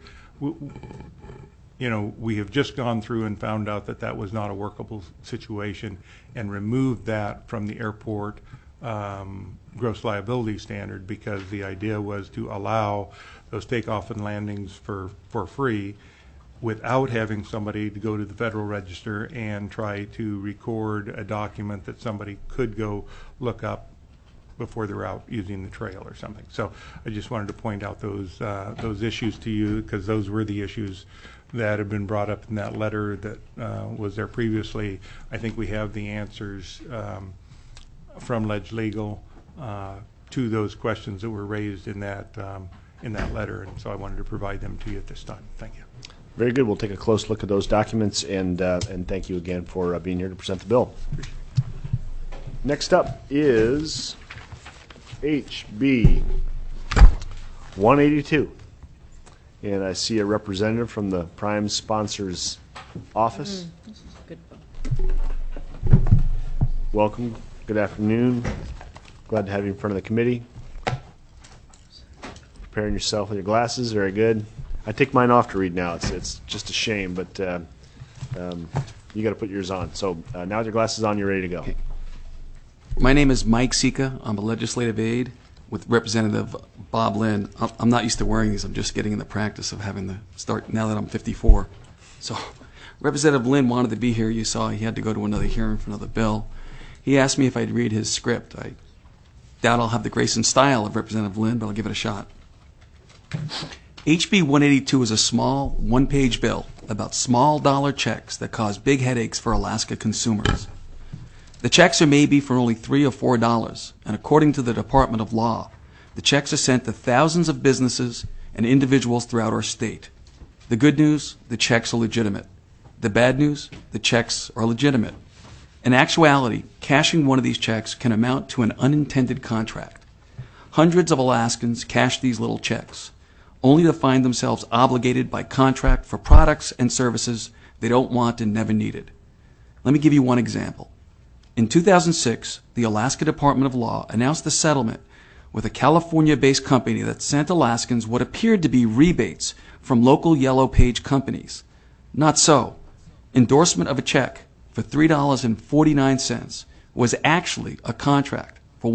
We have just gone through and found out that that was not a workable situation and removed that from the airport gross liability standard, because the idea was to allow those takeoff and landings for free without having somebody to go to the Federal Register and try to record a document that somebody could go look up before they're out using the trail or something. So I just wanted to point out those issues to you, because those were the issues that have been brought up in that letter that was there previously. I think we have the answers from Ledge Legal to those questions that were raised in that letter, and so I wanted to provide them to you at this time. Thank you. Very good. We'll take a close look at those documents, and thank you again for being here to present the bill. Next up is HB 182. And I see a representative from the Prime Sponsors Office. This is a good book. Welcome. Good afternoon. Glad to have you in front of the committee. Preparing yourself with your glasses. Very good. I take mine off to read now. It's just a shame, but you got to put yours on. So now with your glasses on, you're ready to go. Okay. My name is Mike Sika. I'm a legislative aide with Representative Bob Lynn. I'm not used to wearing these. I'm just getting in the practice of having to start now that I'm 54. So Representative Lynn wanted to be here. You saw he had to go to another hearing for another bill. He asked me if I'd read his script. I doubt I'll have the grace and style of Representative Lynn, but I'll give it a shot. HB 182 is a small, one-page bill about small dollar checks that cause big headaches for Alaska consumers. The checks are maybe for only $3 or $4, and according to the Department of Law, the checks are sent to thousands of businesses and individuals throughout our state. The good news, the checks are legitimate. The bad news, the checks are legitimate. In actuality, cashing one of these checks can amount to an unintended contract. Hundreds of Alaskans cash these little checks, only to find themselves obligated by contract for products and services they don't want and never needed. Let me give you one example. In 2006, the Alaska Department of Law announced a settlement with a California-based company that sent Alaskans what appeared to be rebates from local Yellow Page companies. Not so. Endorsement of a check for $3.49 was actually a contract for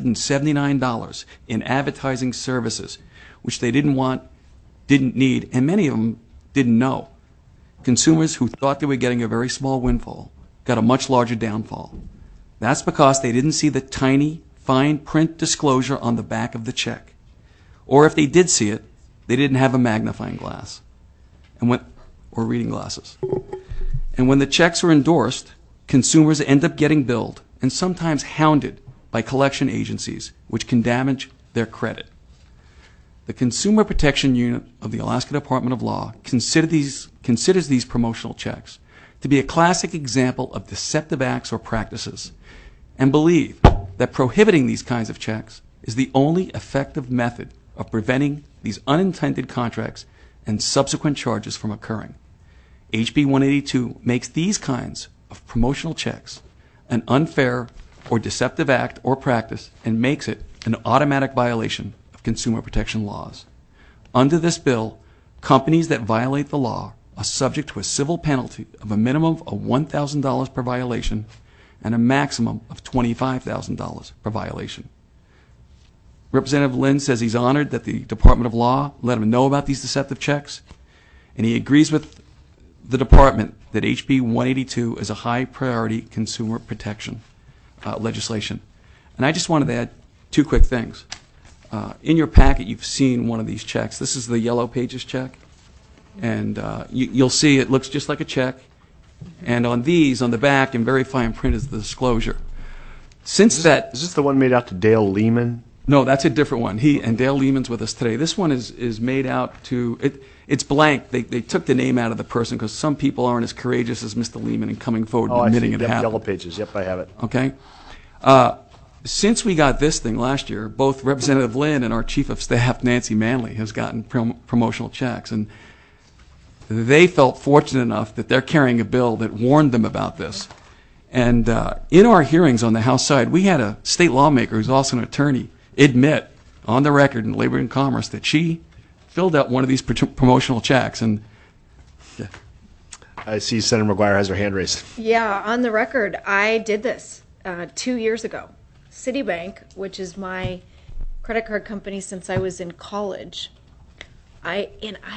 $179 in advertising services, which they didn't want, didn't need, and many of them didn't know. Consumers who thought they were getting a very small windfall got a much larger downfall. That's because they didn't see the tiny, fine print disclosure on the back of the check. Or if they did see it, they didn't have a magnifying glass or reading glasses. And when the checks are endorsed, consumers end up getting billed and sometimes hounded by collection agencies, which can damage their credit. The Consumer Protection Unit of the Alaska Department of Law considers these promotional checks to be a classic example of deceptive acts or practices, and believe that prohibiting these kinds of checks is the only effective method of preventing these unintended contracts and subsequent charges from occurring. HB 182 makes these kinds of promotional checks an unfair or deceptive act or practice and makes it an automatic violation of consumer protection laws. Under this bill, companies that violate the law are subject to a civil penalty of a minimum of $1,000 per violation and a maximum of $25,000 per violation. Representative Lynn says he's honored that the Department of Law let him know about these deceptive checks, and he agrees with the department that HB 182 is a high priority consumer protection legislation. And I just wanted to add two quick things. In your packet, you've seen one of these checks. This is the Yellow Pages check. And you'll see it looks just like a check. And on these, on the back, in very fine print, is the disclosure. Is this the one made out to Dale Lehman? No, that's a different one. And Dale Lehman's with us today. This one is made out to, it's blank. They took the name out of the person because some people aren't as courageous as Mr. Lehman in coming forward and admitting it happened. Yellow Pages. Yep, I have it. Okay. Since we got this thing last year, both Representative Lynn and our Chief of Staff, Nancy Manley, has gotten promotional checks. And they felt fortunate enough that they're carrying a bill that warned them about this. And in our hearings on the House side, we had a state lawmaker who's also an attorney admit on the record in Labor and Commerce that she filled out one of these promotional checks. And yeah. I see Senator McGuire has her hand raised. Yeah, on the record, I did this 2 years ago. Citibank, which is my credit card company since I was in college. I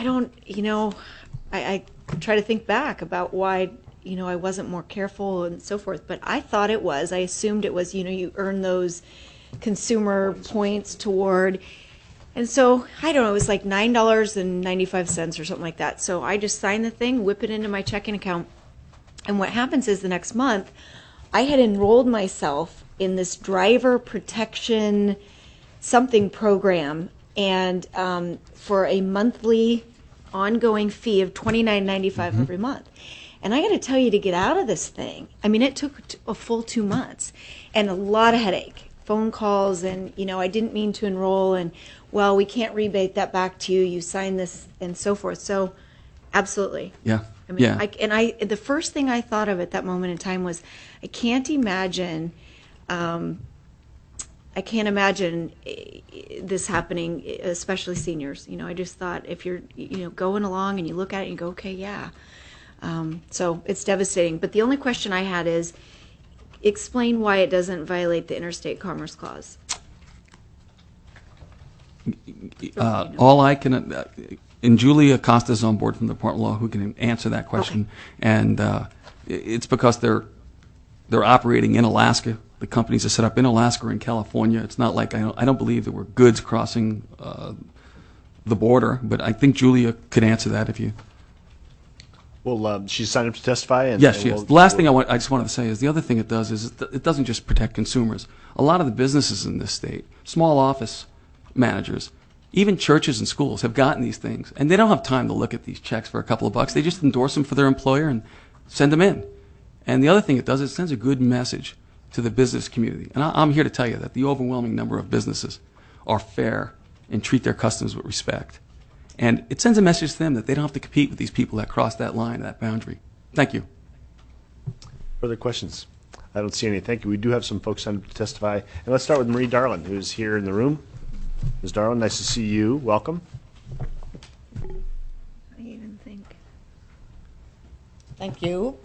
try to think back about why, I wasn't more careful and so forth, but I thought it was. I assumed it was, you earn those consumer points toward. And so, I don't know, it was like $9.95 or something like that. So I just signed the thing, whip it into my checking account. And what happens is the next month, I had enrolled myself in this driver protection something program, and for a monthly ongoing fee of $29.95 every month. And I got to tell you, to get out of this thing, I mean, it took a full 2 months and a lot of headache, phone calls, and, you know, I didn't mean to enroll, and, well, we can't rebate that back to you, you signed this, and so forth. So, absolutely. Yeah. I mean, Yeah. The first thing I thought of at that moment in time was, I can't imagine this happening, especially seniors. You know, I just thought, if you're, you know, going along and you look at it and you go, okay, yeah. So it's devastating. But the only question I had is, explain why it doesn't violate the Interstate Commerce Clause. All I can, and Julie Acosta is on board from the Department of Law who can answer that question. Okay. And it's because they're operating in Alaska. The companies are set up in Alaska or in California. It's not like, I don't believe there were goods crossing the border, but I think Julia could answer that if you. Well, she's signed up to testify. Yes, she is. The last thing I just wanted to say is, the other thing it does is it doesn't just protect consumers. A lot of the businesses in this state, small office managers, even churches and schools have gotten these things, and they don't have time to look at these checks for a couple of bucks. They just endorse them for their employer and send them in. And the other thing it does is it sends a good message to the business community. And I'm here to tell you that the overwhelming number of businesses are fair and treat their customers with respect. And it sends a message to them that they don't have to compete with these people that cross that line, that boundary. Thank you. Further questions? I don't see any. Thank you. We do have some folks signed up to testify. And let's start with Marie Darlin, who's here in the room. Ms. Darlin, nice to see you. Welcome. I even think. Thank you.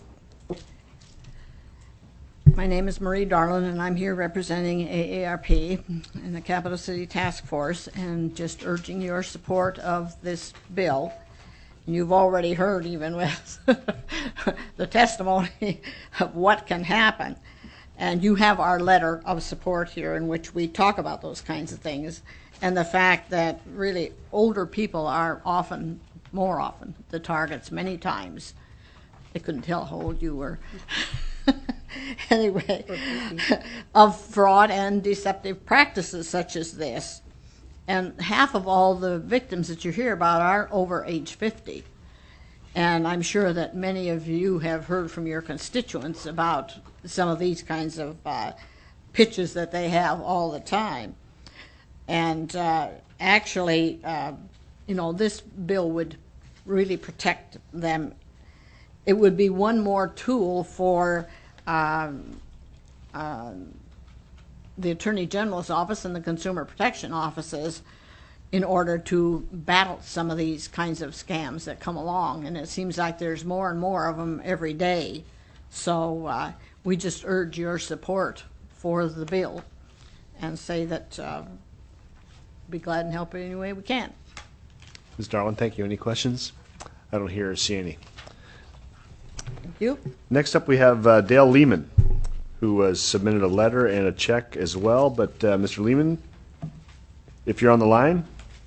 My name is Marie Darlin, and I'm here representing AARP and the Capital City Task Force, and just urging your support of this bill. You've already heard, even with the testimony, of what can happen. And you have our letter of support here, in which we talk about those kinds of things, and the fact that really older people are more often, the targets many times. They couldn't tell how old you were. Anyway, of fraud and deceptive practices such as this. And half of all the victims that you hear about are over age 50. And I'm sure that many of you have heard from your constituents about some of these kinds of pitches that they have all the time. And actually, you know, this bill would really protect them. It would be one more tool for the Attorney General's office and the Consumer Protection offices in order to battle some of these kinds of scams that come along. And it seems like there's more and more of them every day. So we just urge your support for the bill and say that be glad and help any way we can. Ms. Darlin, thank you. Any questions? I don't hear or see any. Thank you. Next up, we have Dale Lehman, who has submitted a letter and a check as well. But Mr. Lehman, if you're on the line.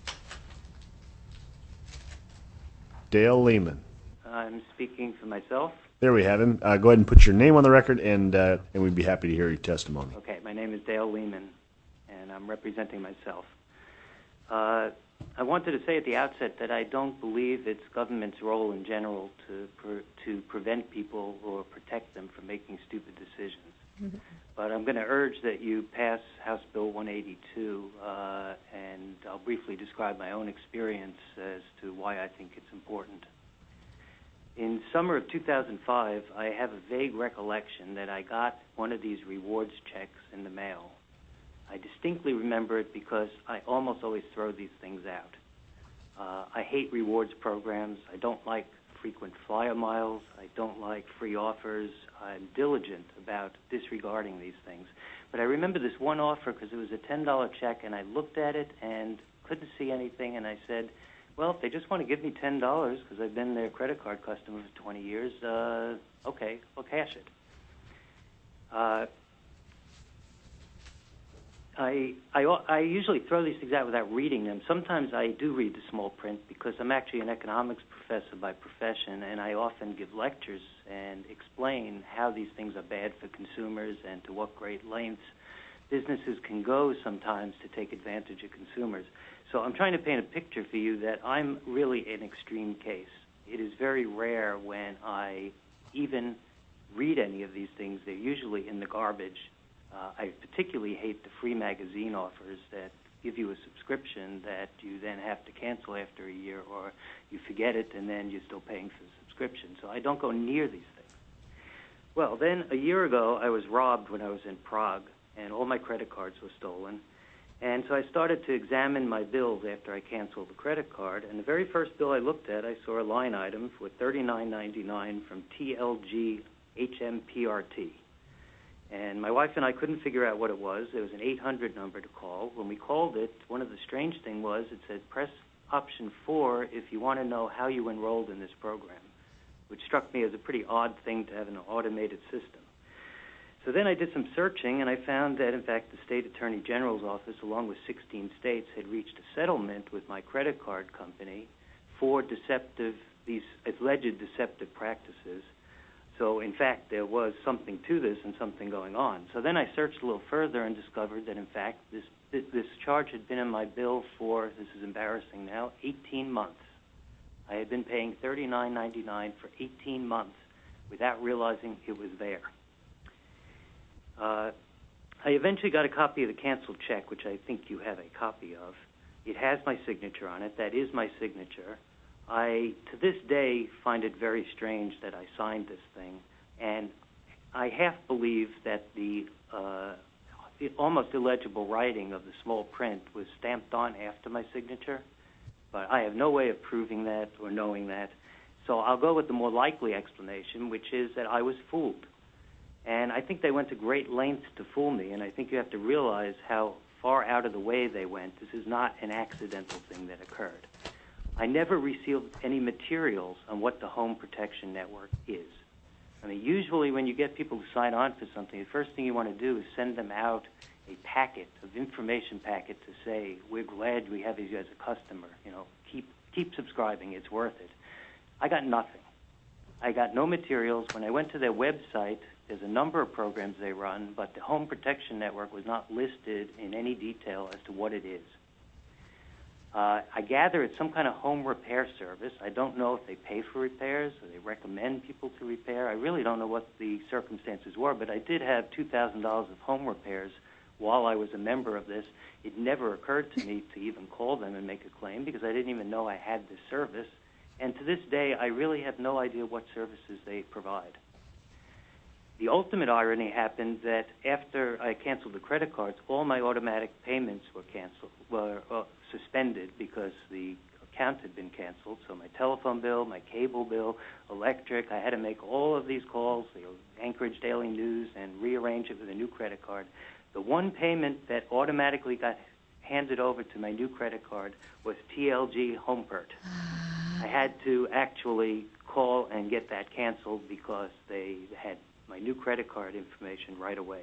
Dale Lehman. I'm speaking for myself. There we have him. Go ahead and put your name on the record, and we'd be happy to hear your testimony. Okay, my name is Dale Lehman, and I'm representing myself. I wanted to say at the outset that I don't believe it's government's role in general to prevent people or protect them from making stupid decisions. Mm-hmm. But I'm going to urge that you pass House Bill 182, and I'll briefly describe my own experience as to why I think it's important. In summer of 2005, I have a vague recollection that I got one of these rewards checks in the mail. I distinctly remember it because I almost always throw these things out. I hate rewards programs. I don't like frequent flyer miles. I don't like free offers. I'm diligent about disregarding these things. But I remember this one offer because it was a $10 check, and I looked at it and couldn't see anything, and I said, well, if they just want to give me $10 because I've been their credit card customer for 20 years, okay, I'll cash it. I usually throw these things out without reading them. Sometimes I do read the small print because I'm actually an economics professor by profession, and I often give lectures and explain how these things are bad for consumers and to what great lengths businesses can go sometimes to take advantage of consumers. So I'm trying to paint a picture for you that I'm really an extreme case. It is very rare when I even read any of these things. They're usually in the garbage. I particularly hate the free magazine offers that give you a subscription that you then have to cancel after a year, or you forget it and then you're still paying for the subscription. So I don't go near these things. Well, then a year ago I was robbed when I was in Prague, and all my credit cards were stolen. And so I started to examine my bills after I canceled the credit card, and the very first bill I looked at, I saw a line item for $39.99 from TLG HMPRT. And my wife and I couldn't figure out what it was. There was an 800 number to call. When we called it, one of the strange things was it said, press option 4 if you want to know how you enrolled in this program, which struck me as a pretty odd thing to have in an automated system. So then I did some searching, and I found that, in fact, the State Attorney General's office, along with 16 states, had reached a settlement with my credit card company for these alleged deceptive practices. So, in fact, there was something to this and something going on. So then I searched a little further and discovered that, in fact, this charge had been in my bill for, this is embarrassing now, 18 months. I had been paying $39.99 for 18 months without realizing it was there. I eventually got a copy of the canceled check, which I think you have a copy of. It has my signature on it. That is my signature. I, to this day, find it very strange that I signed this thing, and I half believe that the almost illegible writing of the small print was stamped on after my signature, but I have no way of proving that or knowing that. So I'll go with the more likely explanation, which is that I was fooled. And I think they went to great lengths to fool me, and I think you have to realize how far out of the way they went. This is not an accidental thing that occurred. I never received any materials on what the Home Protection Network is. I mean, usually when you get people to sign on for something, the first thing you want to do is send them out a packet, of information packet to say, we're glad we have you as a customer. You know, keep subscribing, it's worth it. I got nothing. I got no materials. When I went to their website, there's a number of programs they run, but the Home Protection Network was not listed in any detail as to what it is. I gather it's some kind of home repair service. I don't know if they pay for repairs or they recommend people to repair. I really don't know what the circumstances were, but I did have $2,000 of home repairs while I was a member of this. It never occurred to me to even call them and make a claim because I didn't even know I had this service. And to this day, I really have no idea what services they provide. The ultimate irony happened that after I canceled the credit cards, all my automatic payments were suspended because the account had been canceled. So my telephone bill, my cable bill, electric, I had to make all of these calls, the Anchorage Daily News, and rearrange it with a new credit card. The one payment that automatically got handed over to my new credit card was TLG HomePert. I had to actually call and get that canceled because they had my new credit card information right away.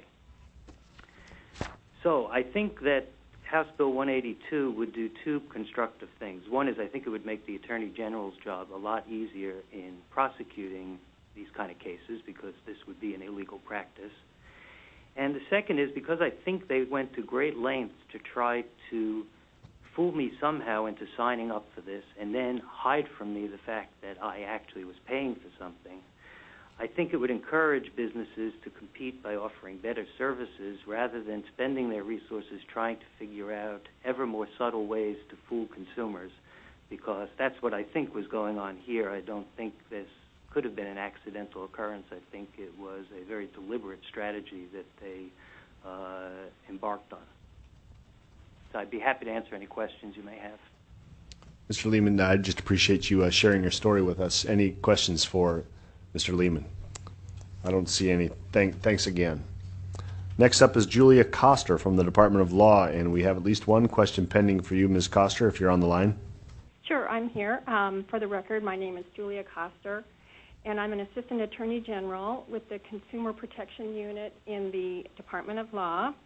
So I think that House Bill 182 would do two constructive things. One is I think it would make the Attorney General's job a lot easier in prosecuting these kind of cases because this would be an illegal practice. And the second is because I think they went to great lengths to try to fool me somehow into signing up for this and then hide from me the fact that I actually was paying for something. I think it would encourage businesses to compete by offering better services rather than spending their resources trying to figure out ever more subtle ways to fool consumers, because that's what I think was going on here. I don't think this could have been an accidental occurrence. I think it was a very deliberate strategy that they embarked on. So I'd be happy to answer any questions you may have. Mr. Lehman, I just appreciate you sharing your story with us. Any questions for Mr. Lehman? I don't see any. Thanks again. Next up is Julia Koster from the Department of Law, and we have at least one question pending for you, Ms. Koster, if you're on the line. Sure, I'm here. For the record, my name is Julia Koster, and I'm an Assistant Attorney General with the Consumer Protection Unit in the Department of Law.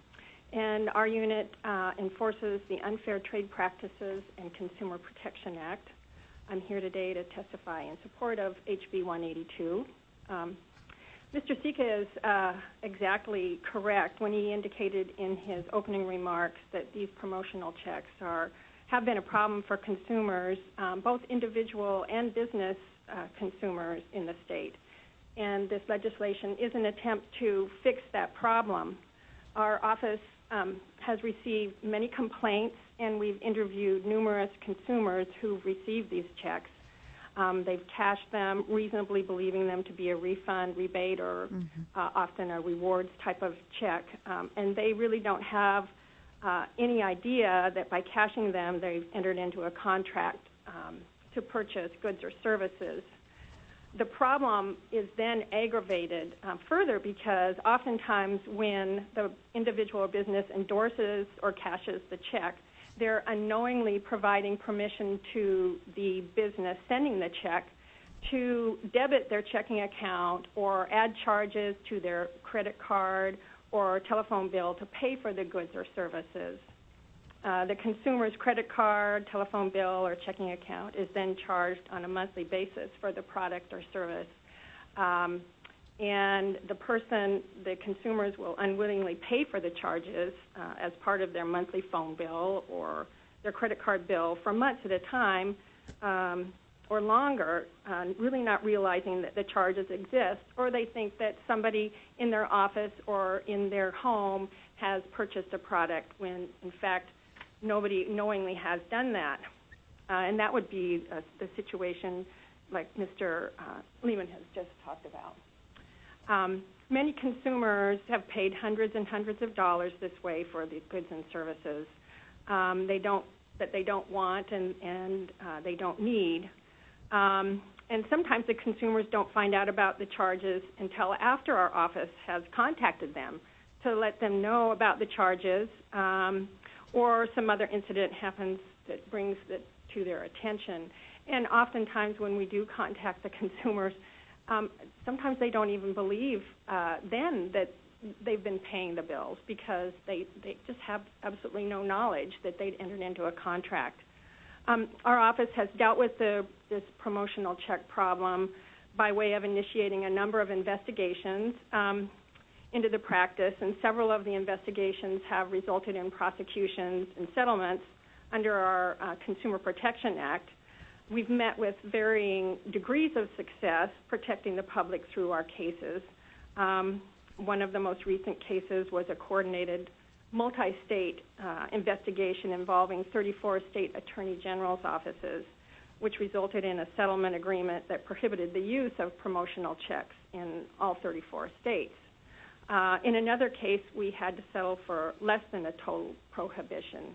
And our unit enforces the Unfair Trade Practices and Consumer Protection Act. I'm here today to testify in support of HB 182. Mr. Sika is exactly correct when he indicated in his opening remarks that these promotional checks have been a problem for consumers, both individual and business consumers in the state. And this legislation is an attempt to fix that problem. Our office has received many complaints, and we've interviewed numerous consumers who've received these checks. They've cashed them, reasonably believing them to be a refund, rebate, or often a rewards type of check. And they really don't have any idea that by cashing them, they've entered into a contract to purchase goods or services. The problem is then aggravated further because oftentimes when the individual or business endorses or cashes the check, they're unknowingly providing permission to the business sending the check to debit their checking account or add charges to their credit card or telephone bill to pay for the goods or services. The consumer's credit card, telephone bill, or checking account is then charged on a monthly basis for the product or service. And the consumers will unwillingly pay for the charges as part of their monthly phone bill or their credit card bill for months at a time or longer, really not realizing that the charges exist, or they think that somebody in their office or in their home has purchased a product when, in fact, nobody knowingly has done that. And that would be the situation like Mr. Lehman has just talked about. Many consumers have paid hundreds and hundreds of dollars this way for the goods and services they don't want and they don't need. And sometimes the consumers don't find out about the charges until after our office has contacted them to let them know about the charges, or some other incident happens that brings it to their attention. And oftentimes when we do contact the consumers, sometimes they don't even believe then that they've been paying the bills because they just have absolutely no knowledge that they'd entered into a contract. Our office has dealt with this promotional check problem by way of initiating a number of investigations into the practice, and several of the investigations have resulted in prosecutions and settlements under our Consumer Protection Act. We've met with varying degrees of success protecting the public through our cases. One of the most recent cases was a coordinated multi-state investigation involving 34 state attorney general's offices, which resulted in a settlement agreement that prohibited the use of promotional checks in all 34 states. In another case, we had to settle for less than a total prohibition.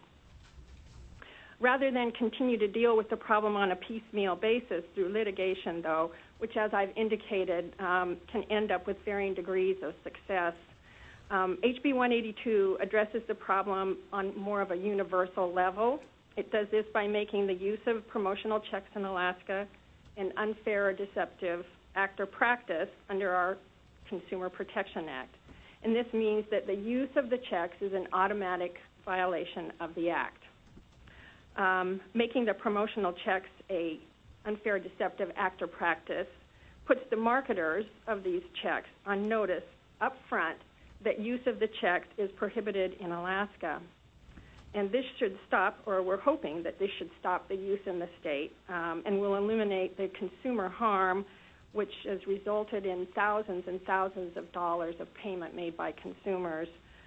Rather than continue to deal with the problem on a piecemeal basis through litigation, though, which, as I've indicated, can end up with varying degrees of success, HB 182 addresses the problem on more of a universal level. It does this by making the use of promotional checks in Alaska an unfair or deceptive act or practice under our Consumer Protection Act. And this means that the use of the checks is an automatic violation of the Act. Making the promotional checks a unfair, deceptive act or practice puts the marketers of these checks on notice up front that use of the checks is prohibited in Alaska. And this should stop, or we're hoping that this should stop the use in the state and will eliminate the consumer harm which has resulted in thousands and thousands of dollars of payment made by consumers,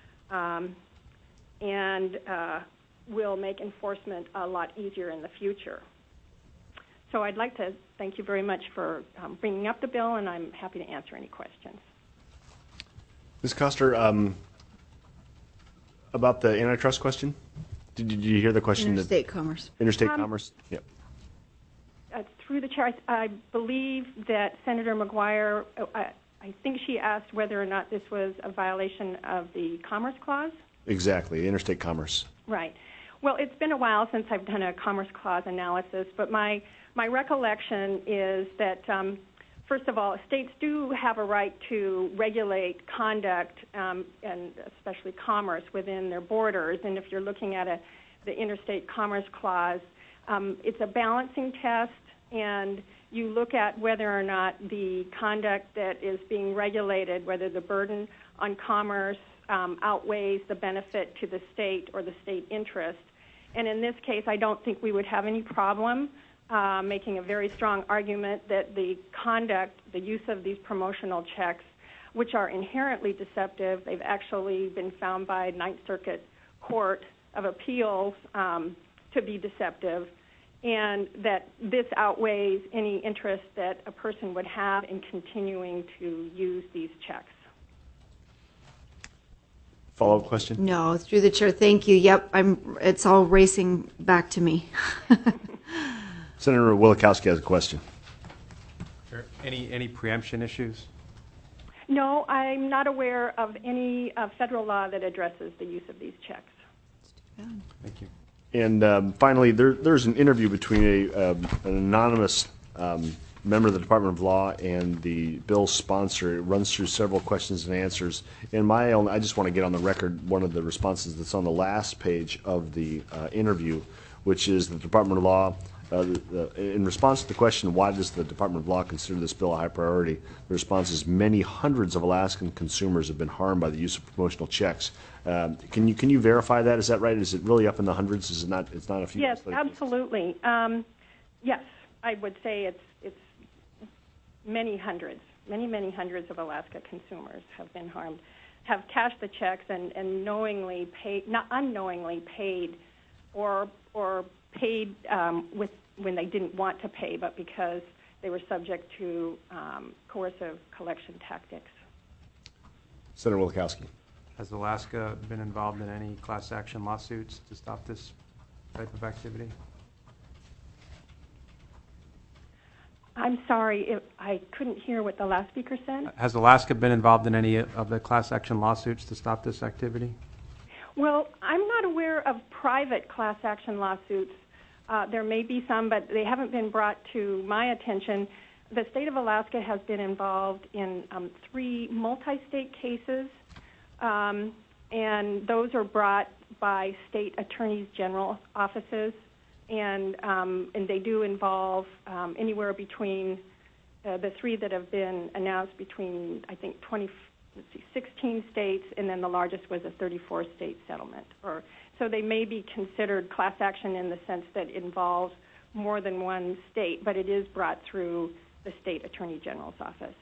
and will make enforcement a lot easier in the future. So I'd like to thank you very much for bringing up the bill, and I'm happy to answer any questions. Ms. Koster, about the antitrust question, did you hear the question? Interstate commerce. Interstate commerce? Yep. Through the chair, I believe that Senator McGuire, I think she asked whether or not this was a violation of the Commerce Clause. Exactly, interstate commerce. Right. Well, it's been a while since I've done a Commerce Clause analysis, but my recollection is that first of all, states do have a right to regulate conduct and especially commerce within their borders. And if you're looking at the Interstate Commerce Clause, it's a balancing test, and you look at whether or not the conduct that is being regulated, whether the burden on commerce outweighs the benefit to the state or the state interest. And in this case, I don't think we would have any problem making a very strong argument that the conduct, the use of these promotional checks, which are inherently deceptive, they've actually been found by Ninth Circuit Court of Appeals to be deceptive, and that this outweighs any interest that a person would have in continuing to use these checks. Follow-up question? No, through the chair. Thank you. Yep, it's all racing back to me. Senator Wielechowski has a question. Any preemption issues? No, I'm not aware of any federal law that addresses the use of these checks. Thank you. And finally, there's an interview between an anonymous member of the Department of Law and the bill's sponsor. It runs through several questions and answers. And I just want to get on the record one of the responses that's on the last page of the interview, which is the Department of Law. In response to the question, why does the Department of Law consider this bill a high priority, the response is many hundreds of Alaskan consumers have been harmed by the use of promotional checks. Can you verify that? Is that right? Is it really up in the hundreds? Is it not? It's not a few. Yes, absolutely. Yes, I would say it's many hundreds, many hundreds of Alaska consumers have been harmed, have cashed the checks and knowingly paid, not unknowingly paid, or paid when they didn't want to pay, but because they were subject to coercive collection tactics. Senator Wielechowski. Has Alaska been involved in any class action lawsuits to stop this type of activity? I'm sorry, I couldn't hear what the last speaker said. Has Alaska been involved in any of the class action lawsuits to stop this activity? Well, I'm not aware of private class action lawsuits. There may be some, but they haven't been brought to my attention. The state of Alaska has been involved in 3 multi-state cases, and those are brought by state attorneys general offices, and they do involve anywhere between the 3 that have been announced between, I think, 16 states, and then the largest was a 34-state settlement. So they may be considered class action in the sense that it involves more than one state, but it is brought through the state attorney general's office.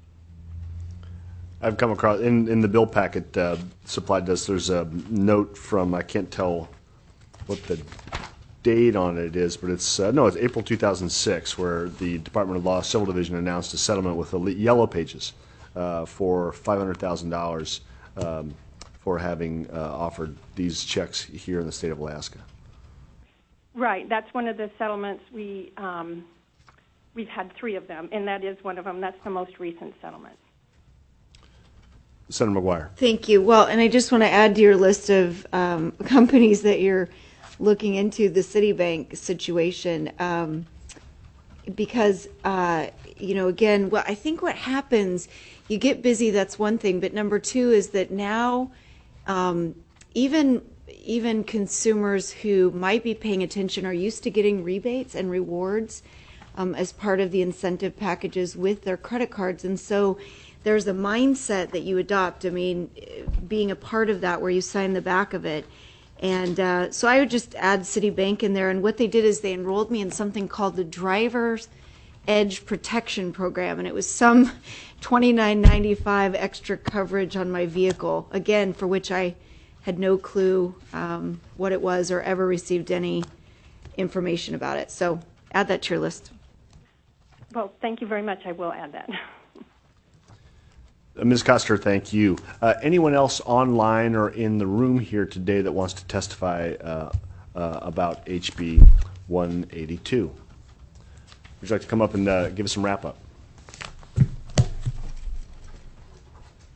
I've come across, in the bill packet supplied us, there's a note from, I can't tell what the date on it is, but it's April 2006, where the Department of Law Civil Division announced a settlement with the Yellow Pages for $500,000 for having offered these checks here in the state of Alaska. Right, that's one of the settlements. We've had 3 of them, and that is one of them. That's the most recent settlement. Senator McGuire. Thank you. Well, and I just want to add to your list of companies that you're looking into the Citibank situation, because again, I think what happens, you get busy, that's one thing, but number 2 is that now even consumers who might be paying attention are used to getting rebates and rewards as part of the incentive packages with their credit cards, and so there's a mindset that you adopt. I mean, being a part of that where you sign the back of it. And so I would just add Citibank in there. And what they did is they enrolled me in something called the Driver's Edge Protection Program. And it was some $29.95 extra coverage on my vehicle, again, for which I had no clue what it was or ever received any information about it. So add that to your list. Well, thank you very much. I will add that. Ms. Koster, thank you. Anyone else online or in the room here today that wants to testify about HB 182? Would you like to come up and give us some wrap-up?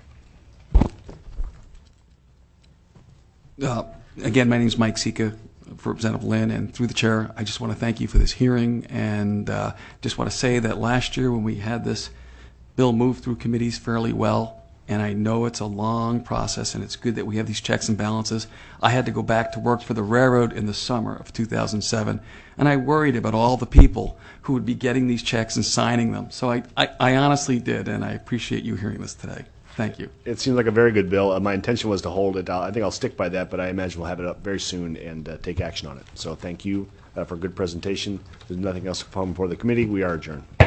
Again, my name is Mike Sika, Representative Lynn, and through the chair, I just want to thank you for this hearing, and just want to say that last year when we had this bill move through committees fairly well, and I know it's a long process, and it's good that we have these checks and balances. I had to go back to work for the railroad in the summer of 2007, and I worried about all the people who would be getting these checks and signing them. So I honestly did, and I appreciate you hearing this today. Thank you. It seems like a very good bill. My intention was to hold it. I think I'll stick by that, but I imagine we'll have it up very soon and take action on it. So thank you for a good presentation. There's nothing else to come before the committee. We are adjourned.